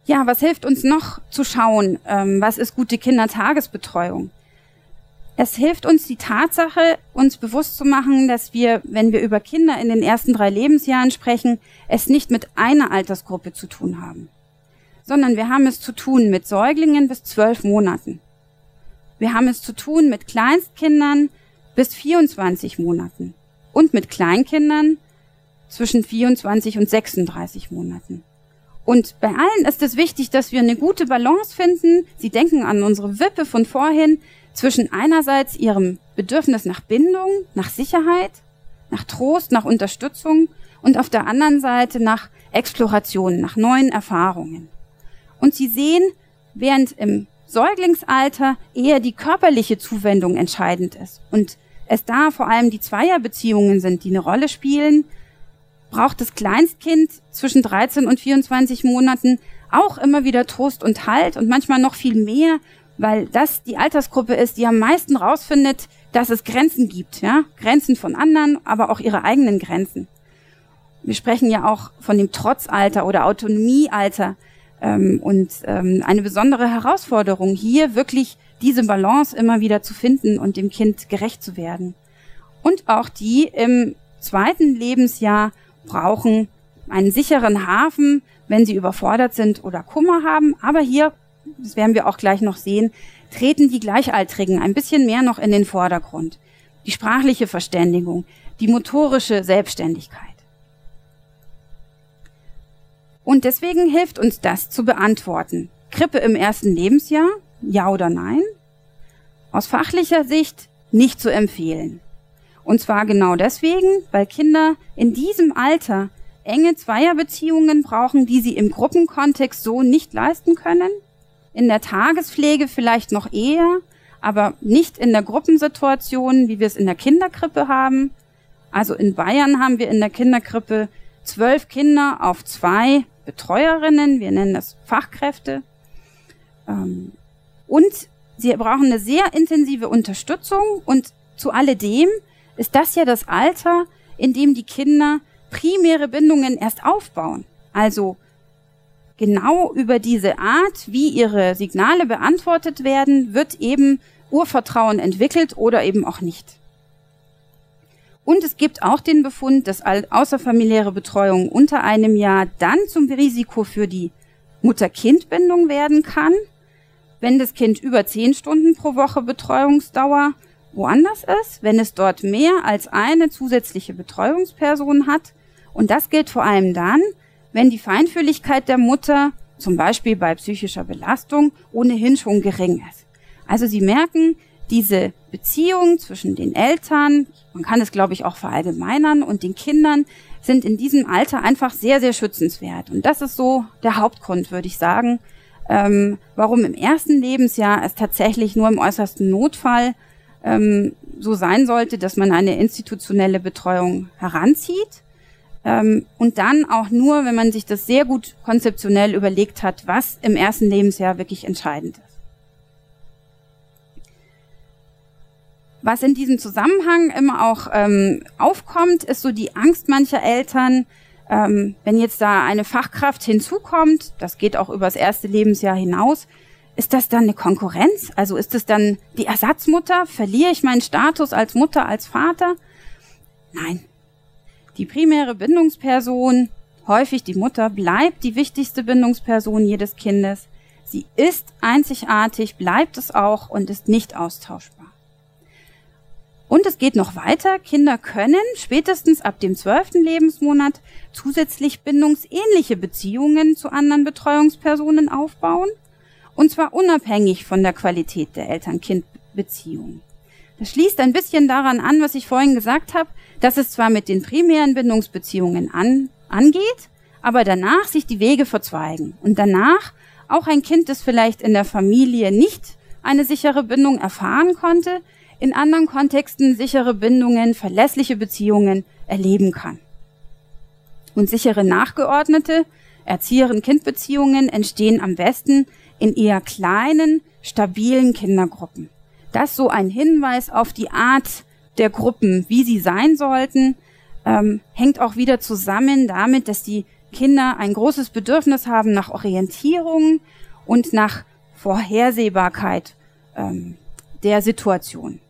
Ja, was hilft uns noch zu schauen, was ist gute Kindertagesbetreuung? Es hilft uns die Tatsache, uns bewusst zu machen, dass wir, wenn wir über Kinder in den ersten 3 Lebensjahren sprechen, es nicht mit einer Altersgruppe zu tun haben, sondern wir haben es zu tun mit Säuglingen bis 12 Monaten. Wir haben es zu tun mit Kleinstkindern bis 24 Monaten und mit Kleinkindern zwischen 24 und 36 Monaten. Und bei allen ist es wichtig, dass wir eine gute Balance finden. Sie denken an unsere Wippe von vorhin, zwischen einerseits ihrem Bedürfnis nach Bindung, nach Sicherheit, nach Trost, nach Unterstützung und auf der anderen Seite nach Exploration, nach neuen Erfahrungen. Und Sie sehen, während im Säuglingsalter eher die körperliche Zuwendung entscheidend ist und es da vor allem die Zweierbeziehungen sind, die eine Rolle spielen, braucht das Kleinstkind zwischen 13 und 24 Monaten auch immer wieder Trost und Halt und manchmal noch viel mehr, weil das die Altersgruppe ist, die am meisten rausfindet, dass es Grenzen gibt, ja, Grenzen von anderen, aber auch ihre eigenen Grenzen. Wir sprechen ja auch von dem Trotzalter oder Autonomiealter und eine besondere Herausforderung hier wirklich diese Balance immer wieder zu finden und dem Kind gerecht zu werden. Und auch die im 2. Lebensjahr brauchen einen sicheren Hafen, wenn sie überfordert sind oder Kummer haben. Aber hier, das werden wir auch gleich noch sehen, treten die Gleichaltrigen ein bisschen mehr noch in den Vordergrund. Die sprachliche Verständigung, die motorische Selbstständigkeit. Und deswegen hilft uns das zu beantworten. Krippe im 1. Lebensjahr, ja oder nein? Aus fachlicher Sicht nicht zu empfehlen. Und zwar genau deswegen, weil Kinder in diesem Alter enge Zweierbeziehungen brauchen, die sie im Gruppenkontext so nicht leisten können. In der Tagespflege vielleicht noch eher, aber nicht in der Gruppensituation, wie wir es in der Kinderkrippe haben. Also in Bayern haben wir in der Kinderkrippe 12 Kinder auf 2 Betreuerinnen, wir nennen das Fachkräfte. Und sie brauchen eine sehr intensive Unterstützung und zu alledem ist das ja das Alter, in dem die Kinder primäre Bindungen erst aufbauen. Also genau über diese Art, wie ihre Signale beantwortet werden, wird eben Urvertrauen entwickelt oder eben auch nicht. Und es gibt auch den Befund, dass außerfamiliäre Betreuung unter einem Jahr dann zum Risiko für die Mutter-Kind-Bindung werden kann, wenn das Kind über 10 Stunden pro Woche Betreuungsdauer woanders ist, wenn es dort mehr als eine zusätzliche Betreuungsperson hat. Und das gilt vor allem dann, wenn die Feinfühligkeit der Mutter, zum Beispiel bei psychischer Belastung, ohnehin schon gering ist. Also Sie merken, diese Beziehung zwischen den Eltern, man kann es glaube ich auch verallgemeinern, und den Kindern sind in diesem Alter einfach sehr, sehr schützenswert. Und das ist so der Hauptgrund, würde ich sagen, warum im 1. Lebensjahr es tatsächlich nur im äußersten Notfall so sein sollte, dass man eine institutionelle Betreuung heranzieht. Und dann auch nur, wenn man sich das sehr gut konzeptionell überlegt hat, was im 1. Lebensjahr wirklich entscheidend ist. Was in diesem Zusammenhang immer auch aufkommt, ist so die Angst mancher Eltern, wenn jetzt da eine Fachkraft hinzukommt, das geht auch über das 1. Lebensjahr hinaus, ist das dann eine Konkurrenz? Also ist es dann die Ersatzmutter? Verliere ich meinen Status als Mutter, als Vater? Nein. Die primäre Bindungsperson, häufig die Mutter, bleibt die wichtigste Bindungsperson jedes Kindes. Sie ist einzigartig, bleibt es auch und ist nicht austauschbar. Und es geht noch weiter. Kinder können spätestens ab dem 12. Lebensmonat zusätzlich bindungsähnliche Beziehungen zu anderen Betreuungspersonen aufbauen. Und zwar unabhängig von der Qualität der Eltern-Kind-Beziehung. Das schließt ein bisschen daran an, was ich vorhin gesagt habe, dass es zwar mit den primären Bindungsbeziehungen angeht, aber danach sich die Wege verzweigen. Und danach auch ein Kind, das vielleicht in der Familie nicht eine sichere Bindung erfahren konnte, in anderen Kontexten sichere Bindungen, verlässliche Beziehungen erleben kann. Und sichere nachgeordnete Erzieherin-Kind-Beziehungen entstehen am besten in eher kleinen, stabilen Kindergruppen. Das ist so ein Hinweis auf die Art der Gruppen, wie sie sein sollten, hängt auch wieder zusammen damit, dass die Kinder ein großes Bedürfnis haben nach Orientierung und nach Vorhersehbarkeit der Situation.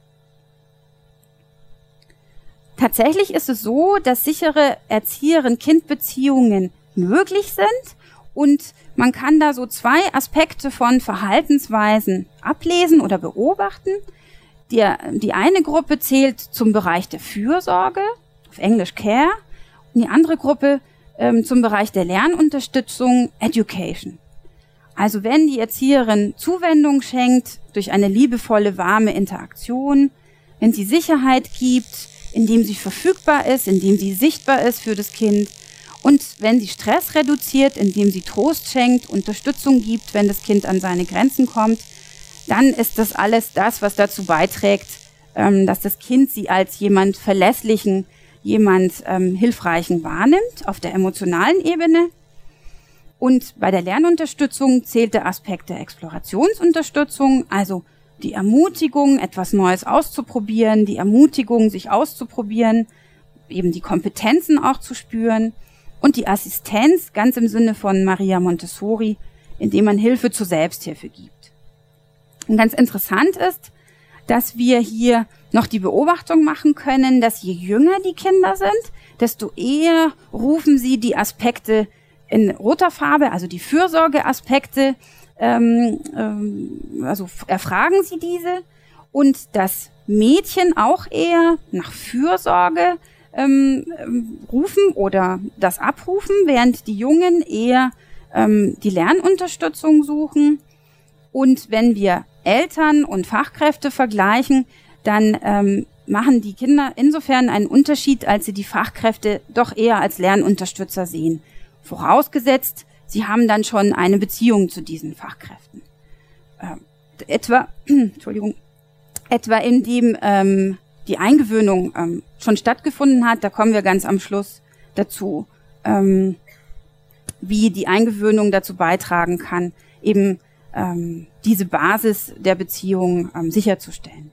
Tatsächlich ist es so, dass sichere Erzieherin-Kind-Beziehungen möglich sind und man kann da so 2 Aspekte von Verhaltensweisen ablesen oder beobachten. Die eine Gruppe zählt zum Bereich der Fürsorge, auf Englisch Care, und die andere Gruppe zum Bereich der Lernunterstützung, Education. Also wenn die Erzieherin Zuwendung schenkt durch eine liebevolle, warme Interaktion, wenn sie Sicherheit gibt, indem sie verfügbar ist, indem sie sichtbar ist für das Kind und wenn sie Stress reduziert, indem sie Trost schenkt, Unterstützung gibt, wenn das Kind an seine Grenzen kommt, dann ist das alles das, was dazu beiträgt, dass das Kind sie als jemand Verlässlichen, jemand Hilfreichen wahrnimmt auf der emotionalen Ebene. Und bei der Lernunterstützung zählt der Aspekt der Explorationsunterstützung, also die Ermutigung, etwas Neues auszuprobieren, die Ermutigung, sich auszuprobieren, eben die Kompetenzen auch zu spüren und die Assistenz, ganz im Sinne von Maria Montessori, indem man Hilfe zur Selbsthilfe gibt. Und ganz interessant ist, dass wir hier noch die Beobachtung machen können, dass je jünger die Kinder sind, desto eher rufen sie die Aspekte in roter Farbe, also die Fürsorgeaspekte, also erfragen sie diese und das Mädchen auch eher nach Fürsorge rufen oder das abrufen, während die Jungen eher die Lernunterstützung suchen. Und wenn wir Eltern und Fachkräfte vergleichen, dann machen die Kinder insofern einen Unterschied, als sie die Fachkräfte doch eher als Lernunterstützer sehen. Vorausgesetzt, sie haben dann schon eine Beziehung zu diesen Fachkräften. Etwa indem die Eingewöhnung schon stattgefunden hat, da kommen wir ganz am Schluss dazu, wie die Eingewöhnung dazu beitragen kann, eben diese Basis der Beziehung sicherzustellen.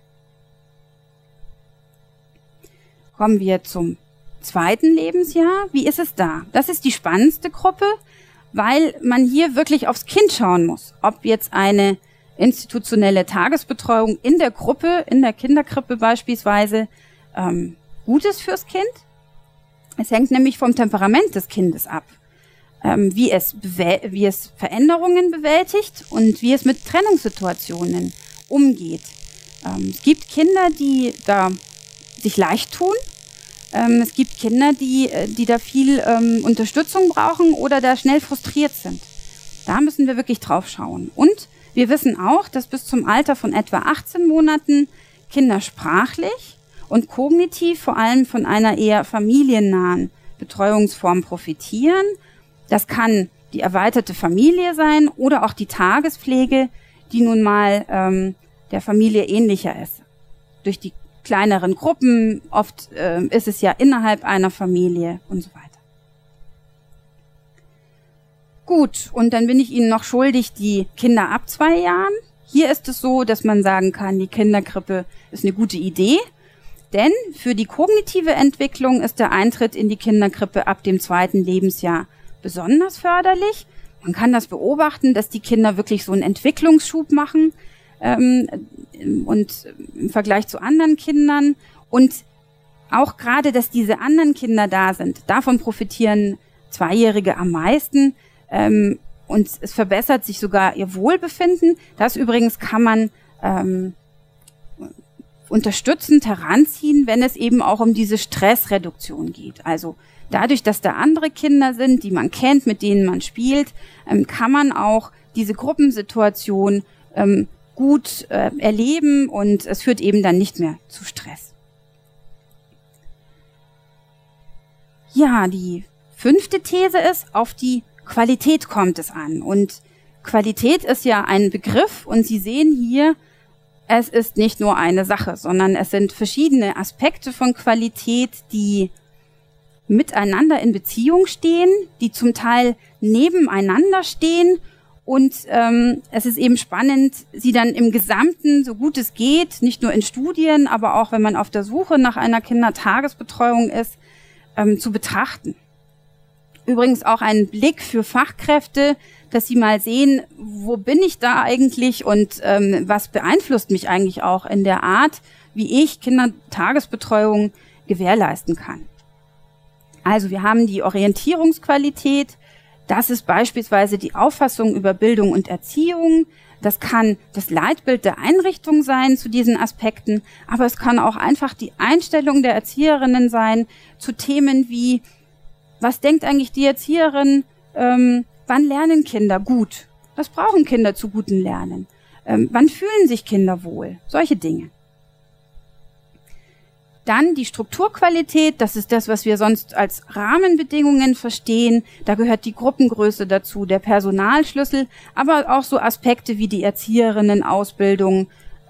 Kommen wir zum 2. Lebensjahr. Wie ist es da? Das ist die spannendste Gruppe, weil man hier wirklich aufs Kind schauen muss, ob jetzt eine institutionelle Tagesbetreuung in der Gruppe, in der Kinderkrippe beispielsweise, gut ist fürs Kind. Es hängt nämlich vom Temperament des Kindes ab, wie es Veränderungen bewältigt und wie es mit Trennungssituationen umgeht. Es gibt Kinder, die da sich leicht tun. Es gibt Kinder, die da viel Unterstützung brauchen oder da schnell frustriert sind. Da müssen wir wirklich drauf schauen. Und wir wissen auch, dass bis zum Alter von etwa 18 Monaten Kinder sprachlich und kognitiv vor allem von einer eher familiennahen Betreuungsform profitieren. Das kann die erweiterte Familie sein oder auch die Tagespflege, die nun mal der Familie ähnlicher ist. Durch die kleineren Gruppen, oft ist es ja innerhalb einer Familie und so weiter. Gut, und dann bin ich Ihnen noch schuldig die Kinder ab 2 Jahren. Hier ist es so, dass man sagen kann, die Kinderkrippe ist eine gute Idee, denn für die kognitive Entwicklung ist der Eintritt in die Kinderkrippe ab dem 2. Lebensjahr besonders förderlich. Man kann das beobachten, dass die Kinder wirklich so einen Entwicklungsschub machen und im Vergleich zu anderen Kindern und auch gerade, dass diese anderen Kinder da sind, davon profitieren Zweijährige am meisten und es verbessert sich sogar ihr Wohlbefinden. Das übrigens kann man unterstützend heranziehen, wenn es eben auch um diese Stressreduktion geht. Also dadurch, dass da andere Kinder sind, die man kennt, mit denen man spielt, kann man auch diese Gruppensituation gut erleben und es führt eben dann nicht mehr zu Stress. Ja, die 5. These ist, auf die Qualität kommt es an. Und Qualität ist ja ein Begriff und Sie sehen hier, es ist nicht nur eine Sache, sondern es sind verschiedene Aspekte von Qualität, die miteinander in Beziehung stehen, die zum Teil nebeneinander stehen. Und es ist eben spannend, sie dann im Gesamten, so gut es geht, nicht nur in Studien, aber auch wenn man auf der Suche nach einer Kindertagesbetreuung ist, zu betrachten. Übrigens auch ein Blick für Fachkräfte, dass sie mal sehen, wo bin ich da eigentlich und was beeinflusst mich eigentlich auch in der Art, wie ich Kindertagesbetreuung gewährleisten kann. Also wir haben die Orientierungsqualität, das ist beispielsweise die Auffassung über Bildung und Erziehung. Das kann das Leitbild der Einrichtung sein zu diesen Aspekten, aber es kann auch einfach die Einstellung der Erzieherinnen sein zu Themen wie, was denkt eigentlich die Erzieherin, wann lernen Kinder gut? Was brauchen Kinder zu gutem Lernen? Wann fühlen sich Kinder wohl? Solche Dinge. Dann die Strukturqualität, das ist das, was wir sonst als Rahmenbedingungen verstehen. Da gehört die Gruppengröße dazu, der Personalschlüssel, aber auch so Aspekte wie die Erzieherinnenausbildung,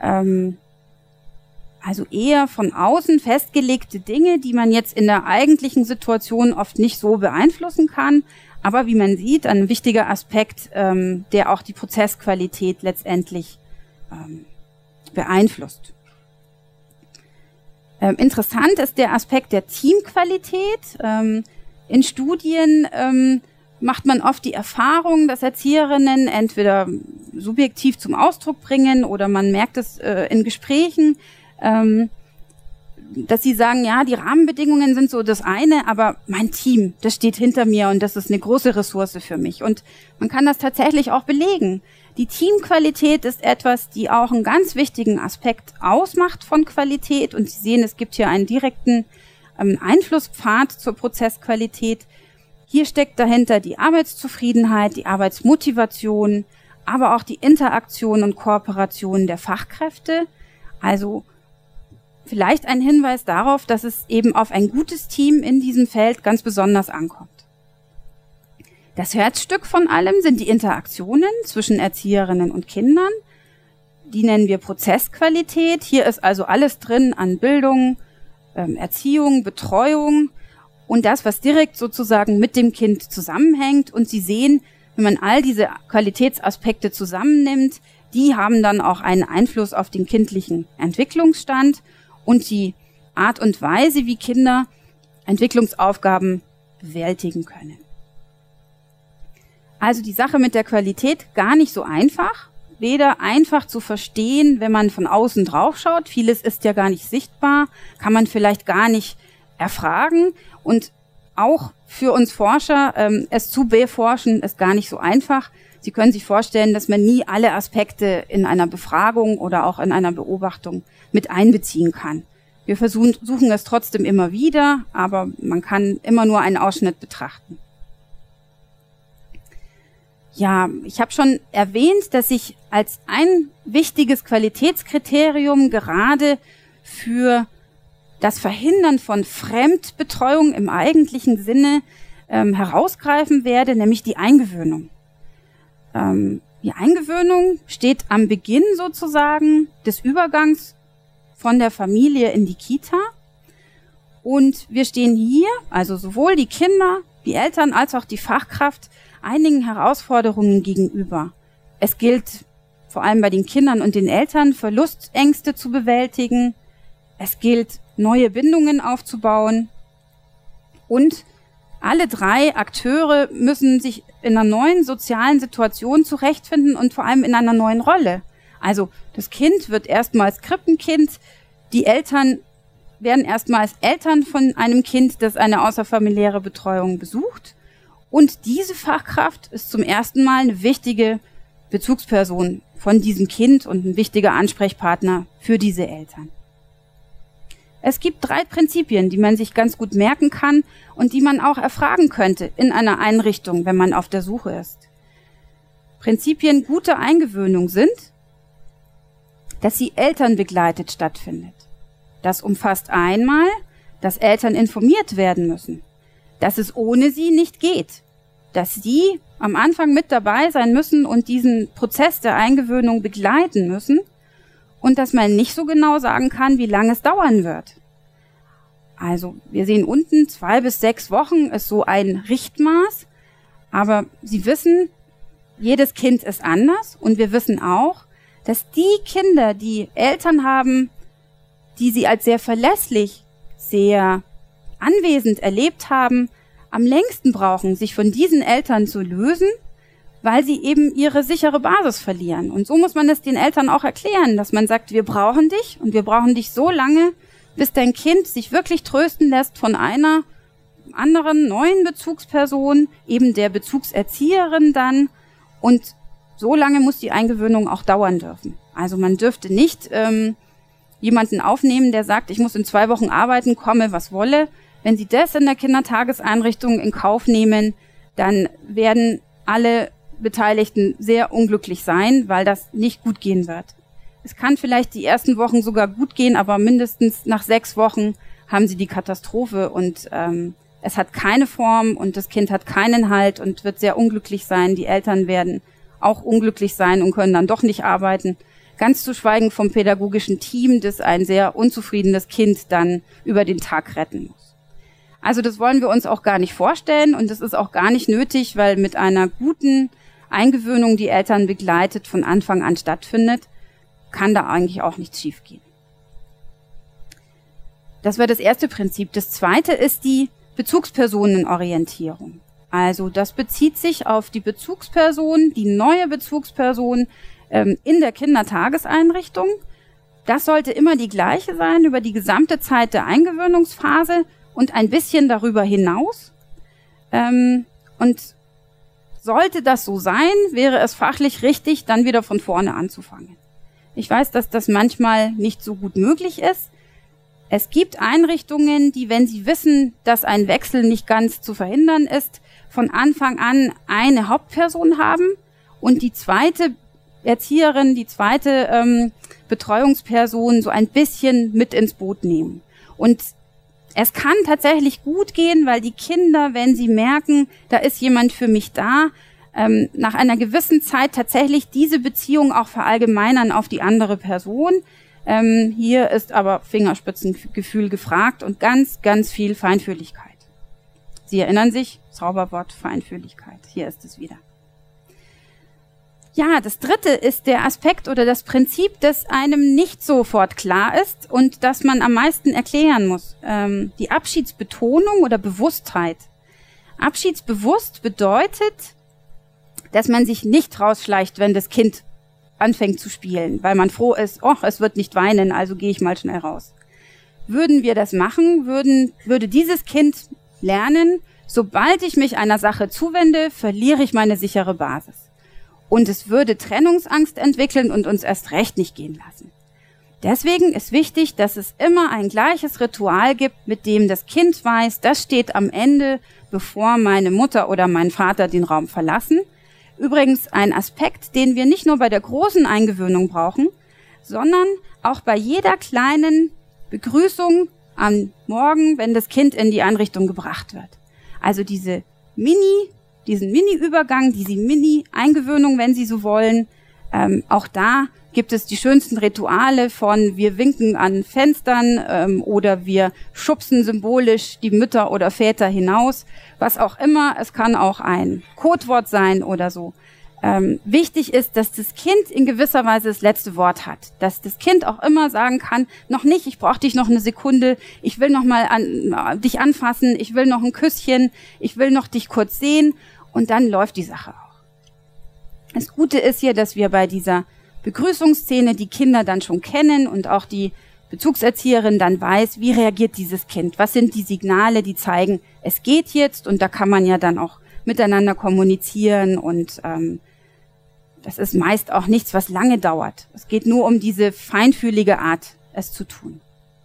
also eher von außen festgelegte Dinge, die man jetzt in der eigentlichen Situation oft nicht so beeinflussen kann. Aber wie man sieht, ein wichtiger Aspekt, der auch die Prozessqualität letztendlich beeinflusst. Interessant ist der Aspekt der Teamqualität. In Studien macht man oft die Erfahrung, dass Erzieherinnen entweder subjektiv zum Ausdruck bringen oder man merkt es in Gesprächen, dass sie sagen, ja, die Rahmenbedingungen sind so das eine, aber mein Team, das steht hinter mir und das ist eine große Ressource für mich. Und man kann das tatsächlich auch belegen. Die Teamqualität ist etwas, die auch einen ganz wichtigen Aspekt ausmacht von Qualität. Und Sie sehen, es gibt hier einen direkten Einflusspfad zur Prozessqualität. Hier steckt dahinter die Arbeitszufriedenheit, die Arbeitsmotivation, aber auch die Interaktion und Kooperation der Fachkräfte. Also vielleicht ein Hinweis darauf, dass es eben auf ein gutes Team in diesem Feld ganz besonders ankommt. Das Herzstück von allem sind die Interaktionen zwischen Erzieherinnen und Kindern. Die nennen wir Prozessqualität. Hier ist also alles drin an Bildung, Erziehung, Betreuung und das, was direkt sozusagen mit dem Kind zusammenhängt. Und Sie sehen, wenn man all diese Qualitätsaspekte zusammennimmt, die haben dann auch einen Einfluss auf den kindlichen Entwicklungsstand und die Art und Weise, wie Kinder Entwicklungsaufgaben bewältigen können. Also die Sache mit der Qualität gar nicht so einfach. Weder einfach zu verstehen, wenn man von außen drauf schaut. Vieles ist ja gar nicht sichtbar, kann man vielleicht gar nicht erfragen. Und auch für uns Forscher, es zu beforschen, ist gar nicht so einfach. Sie können sich vorstellen, dass man nie alle Aspekte in einer Befragung oder auch in einer Beobachtung mit einbeziehen kann. Wir versuchen es trotzdem immer wieder, aber man kann immer nur einen Ausschnitt betrachten. Ja, ich habe schon erwähnt, dass ich als ein wichtiges Qualitätskriterium gerade für das Verhindern von Fremdbetreuung im eigentlichen Sinne herausgreifen werde, nämlich die Eingewöhnung. Die Eingewöhnung steht am Beginn sozusagen des Übergangs von der Familie in die Kita. Und wir stehen hier, also sowohl die Kinder, die Eltern als auch die Fachkraft, einigen Herausforderungen gegenüber. Es gilt vor allem bei den Kindern und den Eltern, Verlustängste zu bewältigen. Es gilt, neue Bindungen aufzubauen. Und alle drei Akteure müssen sich in einer neuen sozialen Situation zurechtfinden und vor allem in einer neuen Rolle. Also das Kind wird erstmals Krippenkind, die Eltern werden erstmals Eltern von einem Kind, das eine außerfamiliäre Betreuung besucht. Und diese Fachkraft ist zum ersten Mal eine wichtige Bezugsperson von diesem Kind und ein wichtiger Ansprechpartner für diese Eltern. Es gibt 3 Prinzipien, die man sich ganz gut merken kann und die man auch erfragen könnte in einer Einrichtung, wenn man auf der Suche ist. Prinzipien guter Eingewöhnung sind, dass sie elternbegleitet stattfindet. Das umfasst einmal, dass Eltern informiert werden müssen, dass es ohne sie nicht geht, dass sie am Anfang mit dabei sein müssen und diesen Prozess der Eingewöhnung begleiten müssen und dass man nicht so genau sagen kann, wie lange es dauern wird. Also wir sehen unten 2 bis 6 Wochen ist so ein Richtmaß, aber Sie wissen, jedes Kind ist anders und wir wissen auch, dass die Kinder, die Eltern haben, die sie als sehr verlässlich, sehr anwesend erlebt haben, am längsten brauchen, sich von diesen Eltern zu lösen, weil sie eben ihre sichere Basis verlieren. Und so muss man es den Eltern auch erklären, dass man sagt, wir brauchen dich und wir brauchen dich so lange, bis dein Kind sich wirklich trösten lässt von einer anderen neuen Bezugsperson, eben der Bezugserzieherin dann. Und so lange muss die Eingewöhnung auch dauern dürfen. Also man dürfte nicht jemanden aufnehmen, der sagt, ich muss in 2 Wochen arbeiten, komme, was wolle. Wenn Sie das in der Kindertageseinrichtung in Kauf nehmen, dann werden alle Beteiligten sehr unglücklich sein, weil das nicht gut gehen wird. Es kann vielleicht die ersten Wochen sogar gut gehen, aber mindestens nach 6 Wochen haben Sie die Katastrophe und es hat keine Form und das Kind hat keinen Halt und wird sehr unglücklich sein. Die Eltern werden auch unglücklich sein und können dann doch nicht arbeiten. Ganz zu schweigen vom pädagogischen Team, das ein sehr unzufriedenes Kind dann über den Tag retten muss. Also das wollen wir uns auch gar nicht vorstellen und das ist auch gar nicht nötig, weil mit einer guten Eingewöhnung, die Eltern begleitet, von Anfang an stattfindet, kann da eigentlich auch nichts schiefgehen. Das war das erste Prinzip. Das zweite ist die Bezugspersonenorientierung. Also das bezieht sich auf die Bezugsperson, die neue Bezugsperson in der Kindertageseinrichtung. Das sollte immer die gleiche sein über die gesamte Zeit der Eingewöhnungsphase und ein bisschen darüber hinaus. Und sollte das so sein, wäre es fachlich richtig, dann wieder von vorne anzufangen. Ich weiß, dass das manchmal nicht so gut möglich ist. Es gibt Einrichtungen, die, wenn sie wissen, dass ein Wechsel nicht ganz zu verhindern ist, von Anfang an eine Hauptperson haben und die zweite Erzieherin, die zweite Betreuungsperson so ein bisschen mit ins Boot nehmen. Und es kann tatsächlich gut gehen, weil die Kinder, wenn sie merken, da ist jemand für mich da, nach einer gewissen Zeit tatsächlich diese Beziehung auch verallgemeinern auf die andere Person. Hier ist aber Fingerspitzengefühl gefragt und ganz, ganz viel Feinfühligkeit. Sie erinnern sich, Zauberwort Feinfühligkeit. Hier ist es wieder. Ja, das dritte ist der Aspekt oder das Prinzip, das einem nicht sofort klar ist und das man am meisten erklären muss. Die Abschiedsbetonung oder Bewusstheit. Abschiedsbewusst bedeutet, dass man sich nicht rausschleicht, wenn das Kind anfängt zu spielen, weil man froh ist, oh, es wird nicht weinen, also gehe ich mal schnell raus. Würden wir das machen, würde dieses Kind lernen, sobald ich mich einer Sache zuwende, verliere ich meine sichere Basis. Und es würde Trennungsangst entwickeln und uns erst recht nicht gehen lassen. Deswegen ist wichtig, dass es immer ein gleiches Ritual gibt, mit dem das Kind weiß, das steht am Ende, bevor meine Mutter oder mein Vater den Raum verlassen. Übrigens ein Aspekt, den wir nicht nur bei der großen Eingewöhnung brauchen, sondern auch bei jeder kleinen Begrüßung am Morgen, wenn das Kind in die Einrichtung gebracht wird. Also diesen Mini-Übergang, diese Mini-Eingewöhnung, wenn Sie so wollen, auch da gibt es die schönsten Rituale von wir winken an Fenstern oder wir schubsen symbolisch die Mütter oder Väter hinaus, was auch immer. Es kann auch ein Codewort sein oder so. Wichtig ist, dass das Kind in gewisser Weise das letzte Wort hat. Dass das Kind auch immer sagen kann, noch nicht, ich brauche dich noch eine Sekunde, ich will noch mal dich anfassen, ich will noch ein Küsschen, ich will noch dich kurz sehen und dann läuft die Sache auch. Das Gute ist hier, dass wir bei dieser Begrüßungsszene die Kinder dann schon kennen und auch die Bezugserzieherin dann weiß, wie reagiert dieses Kind, was sind die Signale, die zeigen, es geht jetzt und da kann man ja dann auch miteinander kommunizieren und das ist meist auch nichts, was lange dauert. Es geht nur um diese feinfühlige Art, es zu tun.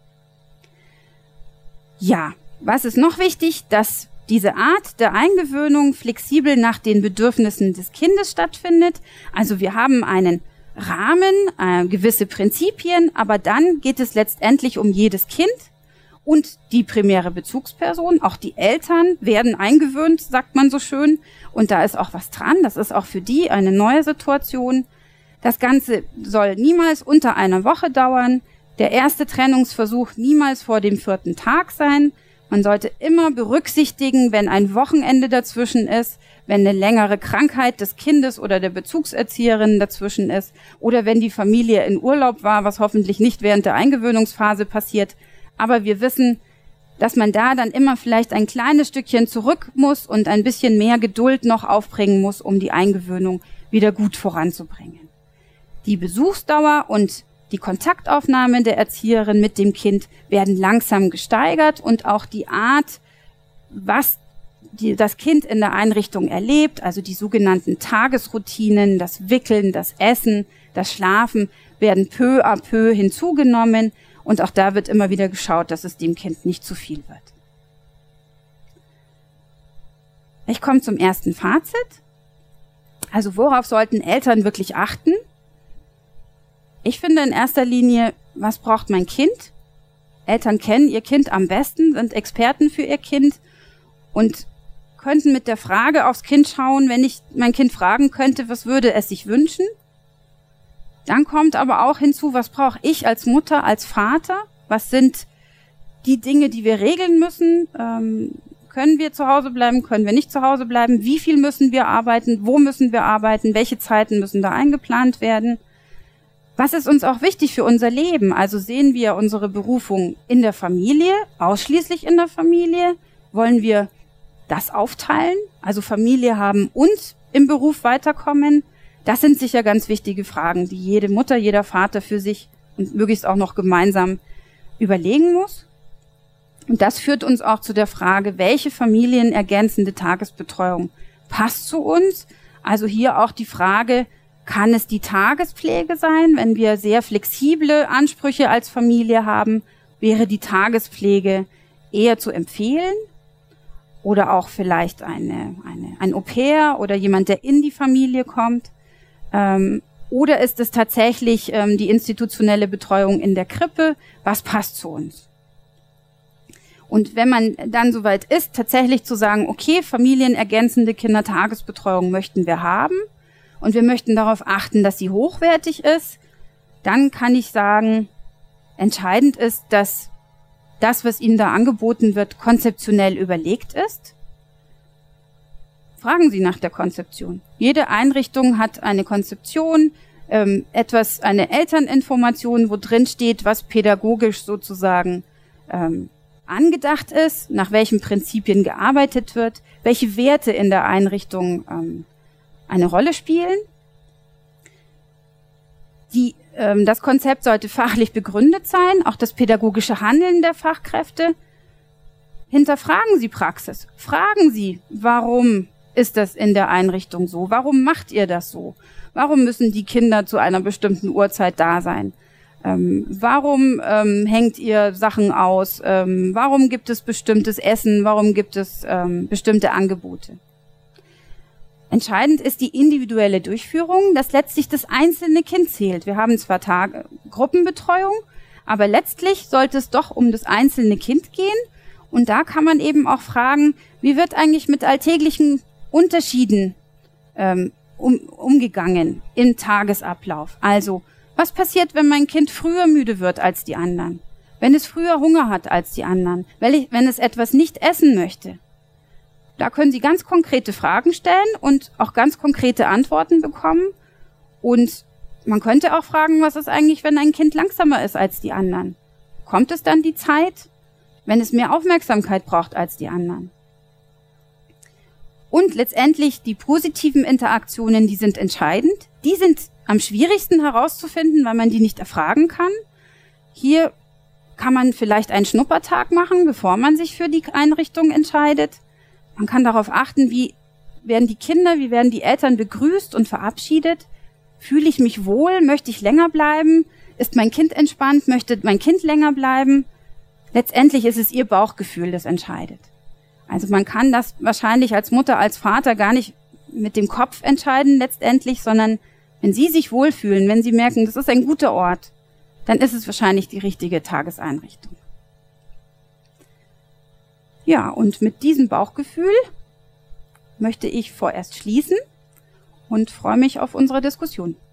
Ja, was ist noch wichtig, dass diese Art der Eingewöhnung flexibel nach den Bedürfnissen des Kindes stattfindet. Also wir haben einen Rahmen, gewisse Prinzipien, aber dann geht es letztendlich um jedes Kind und die primäre Bezugsperson. Auch die Eltern werden eingewöhnt, sagt man so schön. Und da ist auch was dran. Das ist auch für die eine neue Situation. Das Ganze soll niemals unter einer Woche dauern. Der erste Trennungsversuch niemals vor dem 4. Tag sein. Man sollte immer berücksichtigen, wenn ein Wochenende dazwischen ist, wenn eine längere Krankheit des Kindes oder der Bezugserzieherin dazwischen ist oder wenn die Familie in Urlaub war, was hoffentlich nicht während der Eingewöhnungsphase passiert. Aber wir wissen, dass man da dann immer vielleicht ein kleines Stückchen zurück muss und ein bisschen mehr Geduld noch aufbringen muss, um die Eingewöhnung wieder gut voranzubringen. Die Besuchsdauer und die Kontaktaufnahme der Erzieherin mit dem Kind werden langsam gesteigert und auch die Art, was das Kind in der Einrichtung erlebt, also die sogenannten Tagesroutinen, das Wickeln, das Essen, das Schlafen, werden peu à peu hinzugenommen und auch da wird immer wieder geschaut, dass es dem Kind nicht zu viel wird. Ich komme zum ersten Fazit. Also worauf sollten Eltern wirklich achten? Ich finde in erster Linie, was braucht mein Kind? Eltern kennen ihr Kind am besten, sind Experten für ihr Kind und könnten mit der Frage aufs Kind schauen, wenn ich mein Kind fragen könnte, was würde es sich wünschen? Dann kommt aber auch hinzu, was brauche ich als Mutter, als Vater? Was sind die Dinge, die wir regeln müssen? Können wir zu Hause bleiben? Können wir nicht zu Hause bleiben? Wie viel müssen wir arbeiten? Wo müssen wir arbeiten? Welche Zeiten müssen da eingeplant werden? Was ist uns auch wichtig für unser Leben? Also sehen wir unsere Berufung in der Familie, ausschließlich in der Familie? Wollen wir das aufteilen? Also Familie haben und im Beruf weiterkommen? Das sind sicher ganz wichtige Fragen, die jede Mutter, jeder Vater für sich und möglichst auch noch gemeinsam überlegen muss. Und das führt uns auch zu der Frage, welche familienergänzende Tagesbetreuung passt zu uns? Also hier auch die Frage, kann es die Tagespflege sein? Wenn wir sehr flexible Ansprüche als Familie haben, wäre die Tagespflege eher zu empfehlen? Oder auch vielleicht ein Au-pair oder jemand, der in die Familie kommt? Oder ist es tatsächlich die institutionelle Betreuung in der Krippe? Was passt zu uns? Und wenn man dann soweit ist, tatsächlich zu sagen, okay, familienergänzende Kindertagesbetreuung möchten wir haben und wir möchten darauf achten, dass sie hochwertig ist, dann kann ich sagen, entscheidend ist, dass das, was Ihnen da angeboten wird, konzeptionell überlegt ist. Fragen Sie nach der Konzeption. Jede Einrichtung hat eine Konzeption, eine Elterninformation, wo drin steht, was pädagogisch sozusagen angedacht ist, nach welchen Prinzipien gearbeitet wird, welche Werte in der Einrichtung eine Rolle spielen. Das Konzept sollte fachlich begründet sein, auch das pädagogische Handeln der Fachkräfte. Hinterfragen Sie Praxis. Fragen Sie, warum ist das in der Einrichtung so? Warum macht ihr das so? Warum müssen die Kinder zu einer bestimmten Uhrzeit da sein? Warum hängt ihr Sachen aus? Warum gibt es bestimmtes Essen? Warum gibt es bestimmte Angebote? Entscheidend ist die individuelle Durchführung, dass letztlich das einzelne Kind zählt. Wir haben zwar Gruppenbetreuung, aber letztlich sollte es doch um das einzelne Kind gehen. Und da kann man eben auch fragen, wie wird eigentlich mit alltäglichen Unterschieden umgegangen im Tagesablauf? Also, was passiert, wenn mein Kind früher müde wird als die anderen? Wenn es früher Hunger hat als die anderen? Wenn es etwas nicht essen möchte? Da können Sie ganz konkrete Fragen stellen und auch ganz konkrete Antworten bekommen. Und man könnte auch fragen, was ist eigentlich, wenn ein Kind langsamer ist als die anderen? Kommt es dann die Zeit, wenn es mehr Aufmerksamkeit braucht als die anderen? Und letztendlich die positiven Interaktionen, die sind entscheidend. Die sind am schwierigsten herauszufinden, weil man die nicht erfragen kann. Hier kann man vielleicht einen Schnuppertag machen, bevor man sich für die Einrichtung entscheidet. Man kann darauf achten, wie werden die Kinder, wie werden die Eltern begrüßt und verabschiedet. Fühle ich mich wohl? Möchte ich länger bleiben? Ist mein Kind entspannt? Möchte mein Kind länger bleiben? Letztendlich ist es Ihr Bauchgefühl, das entscheidet. Also man kann das wahrscheinlich als Mutter, als Vater gar nicht mit dem Kopf entscheiden letztendlich, sondern wenn Sie sich wohlfühlen, wenn Sie merken, das ist ein guter Ort, dann ist es wahrscheinlich die richtige Tageseinrichtung. Ja, und mit diesem Bauchgefühl möchte ich vorerst schließen und freue mich auf unsere Diskussion.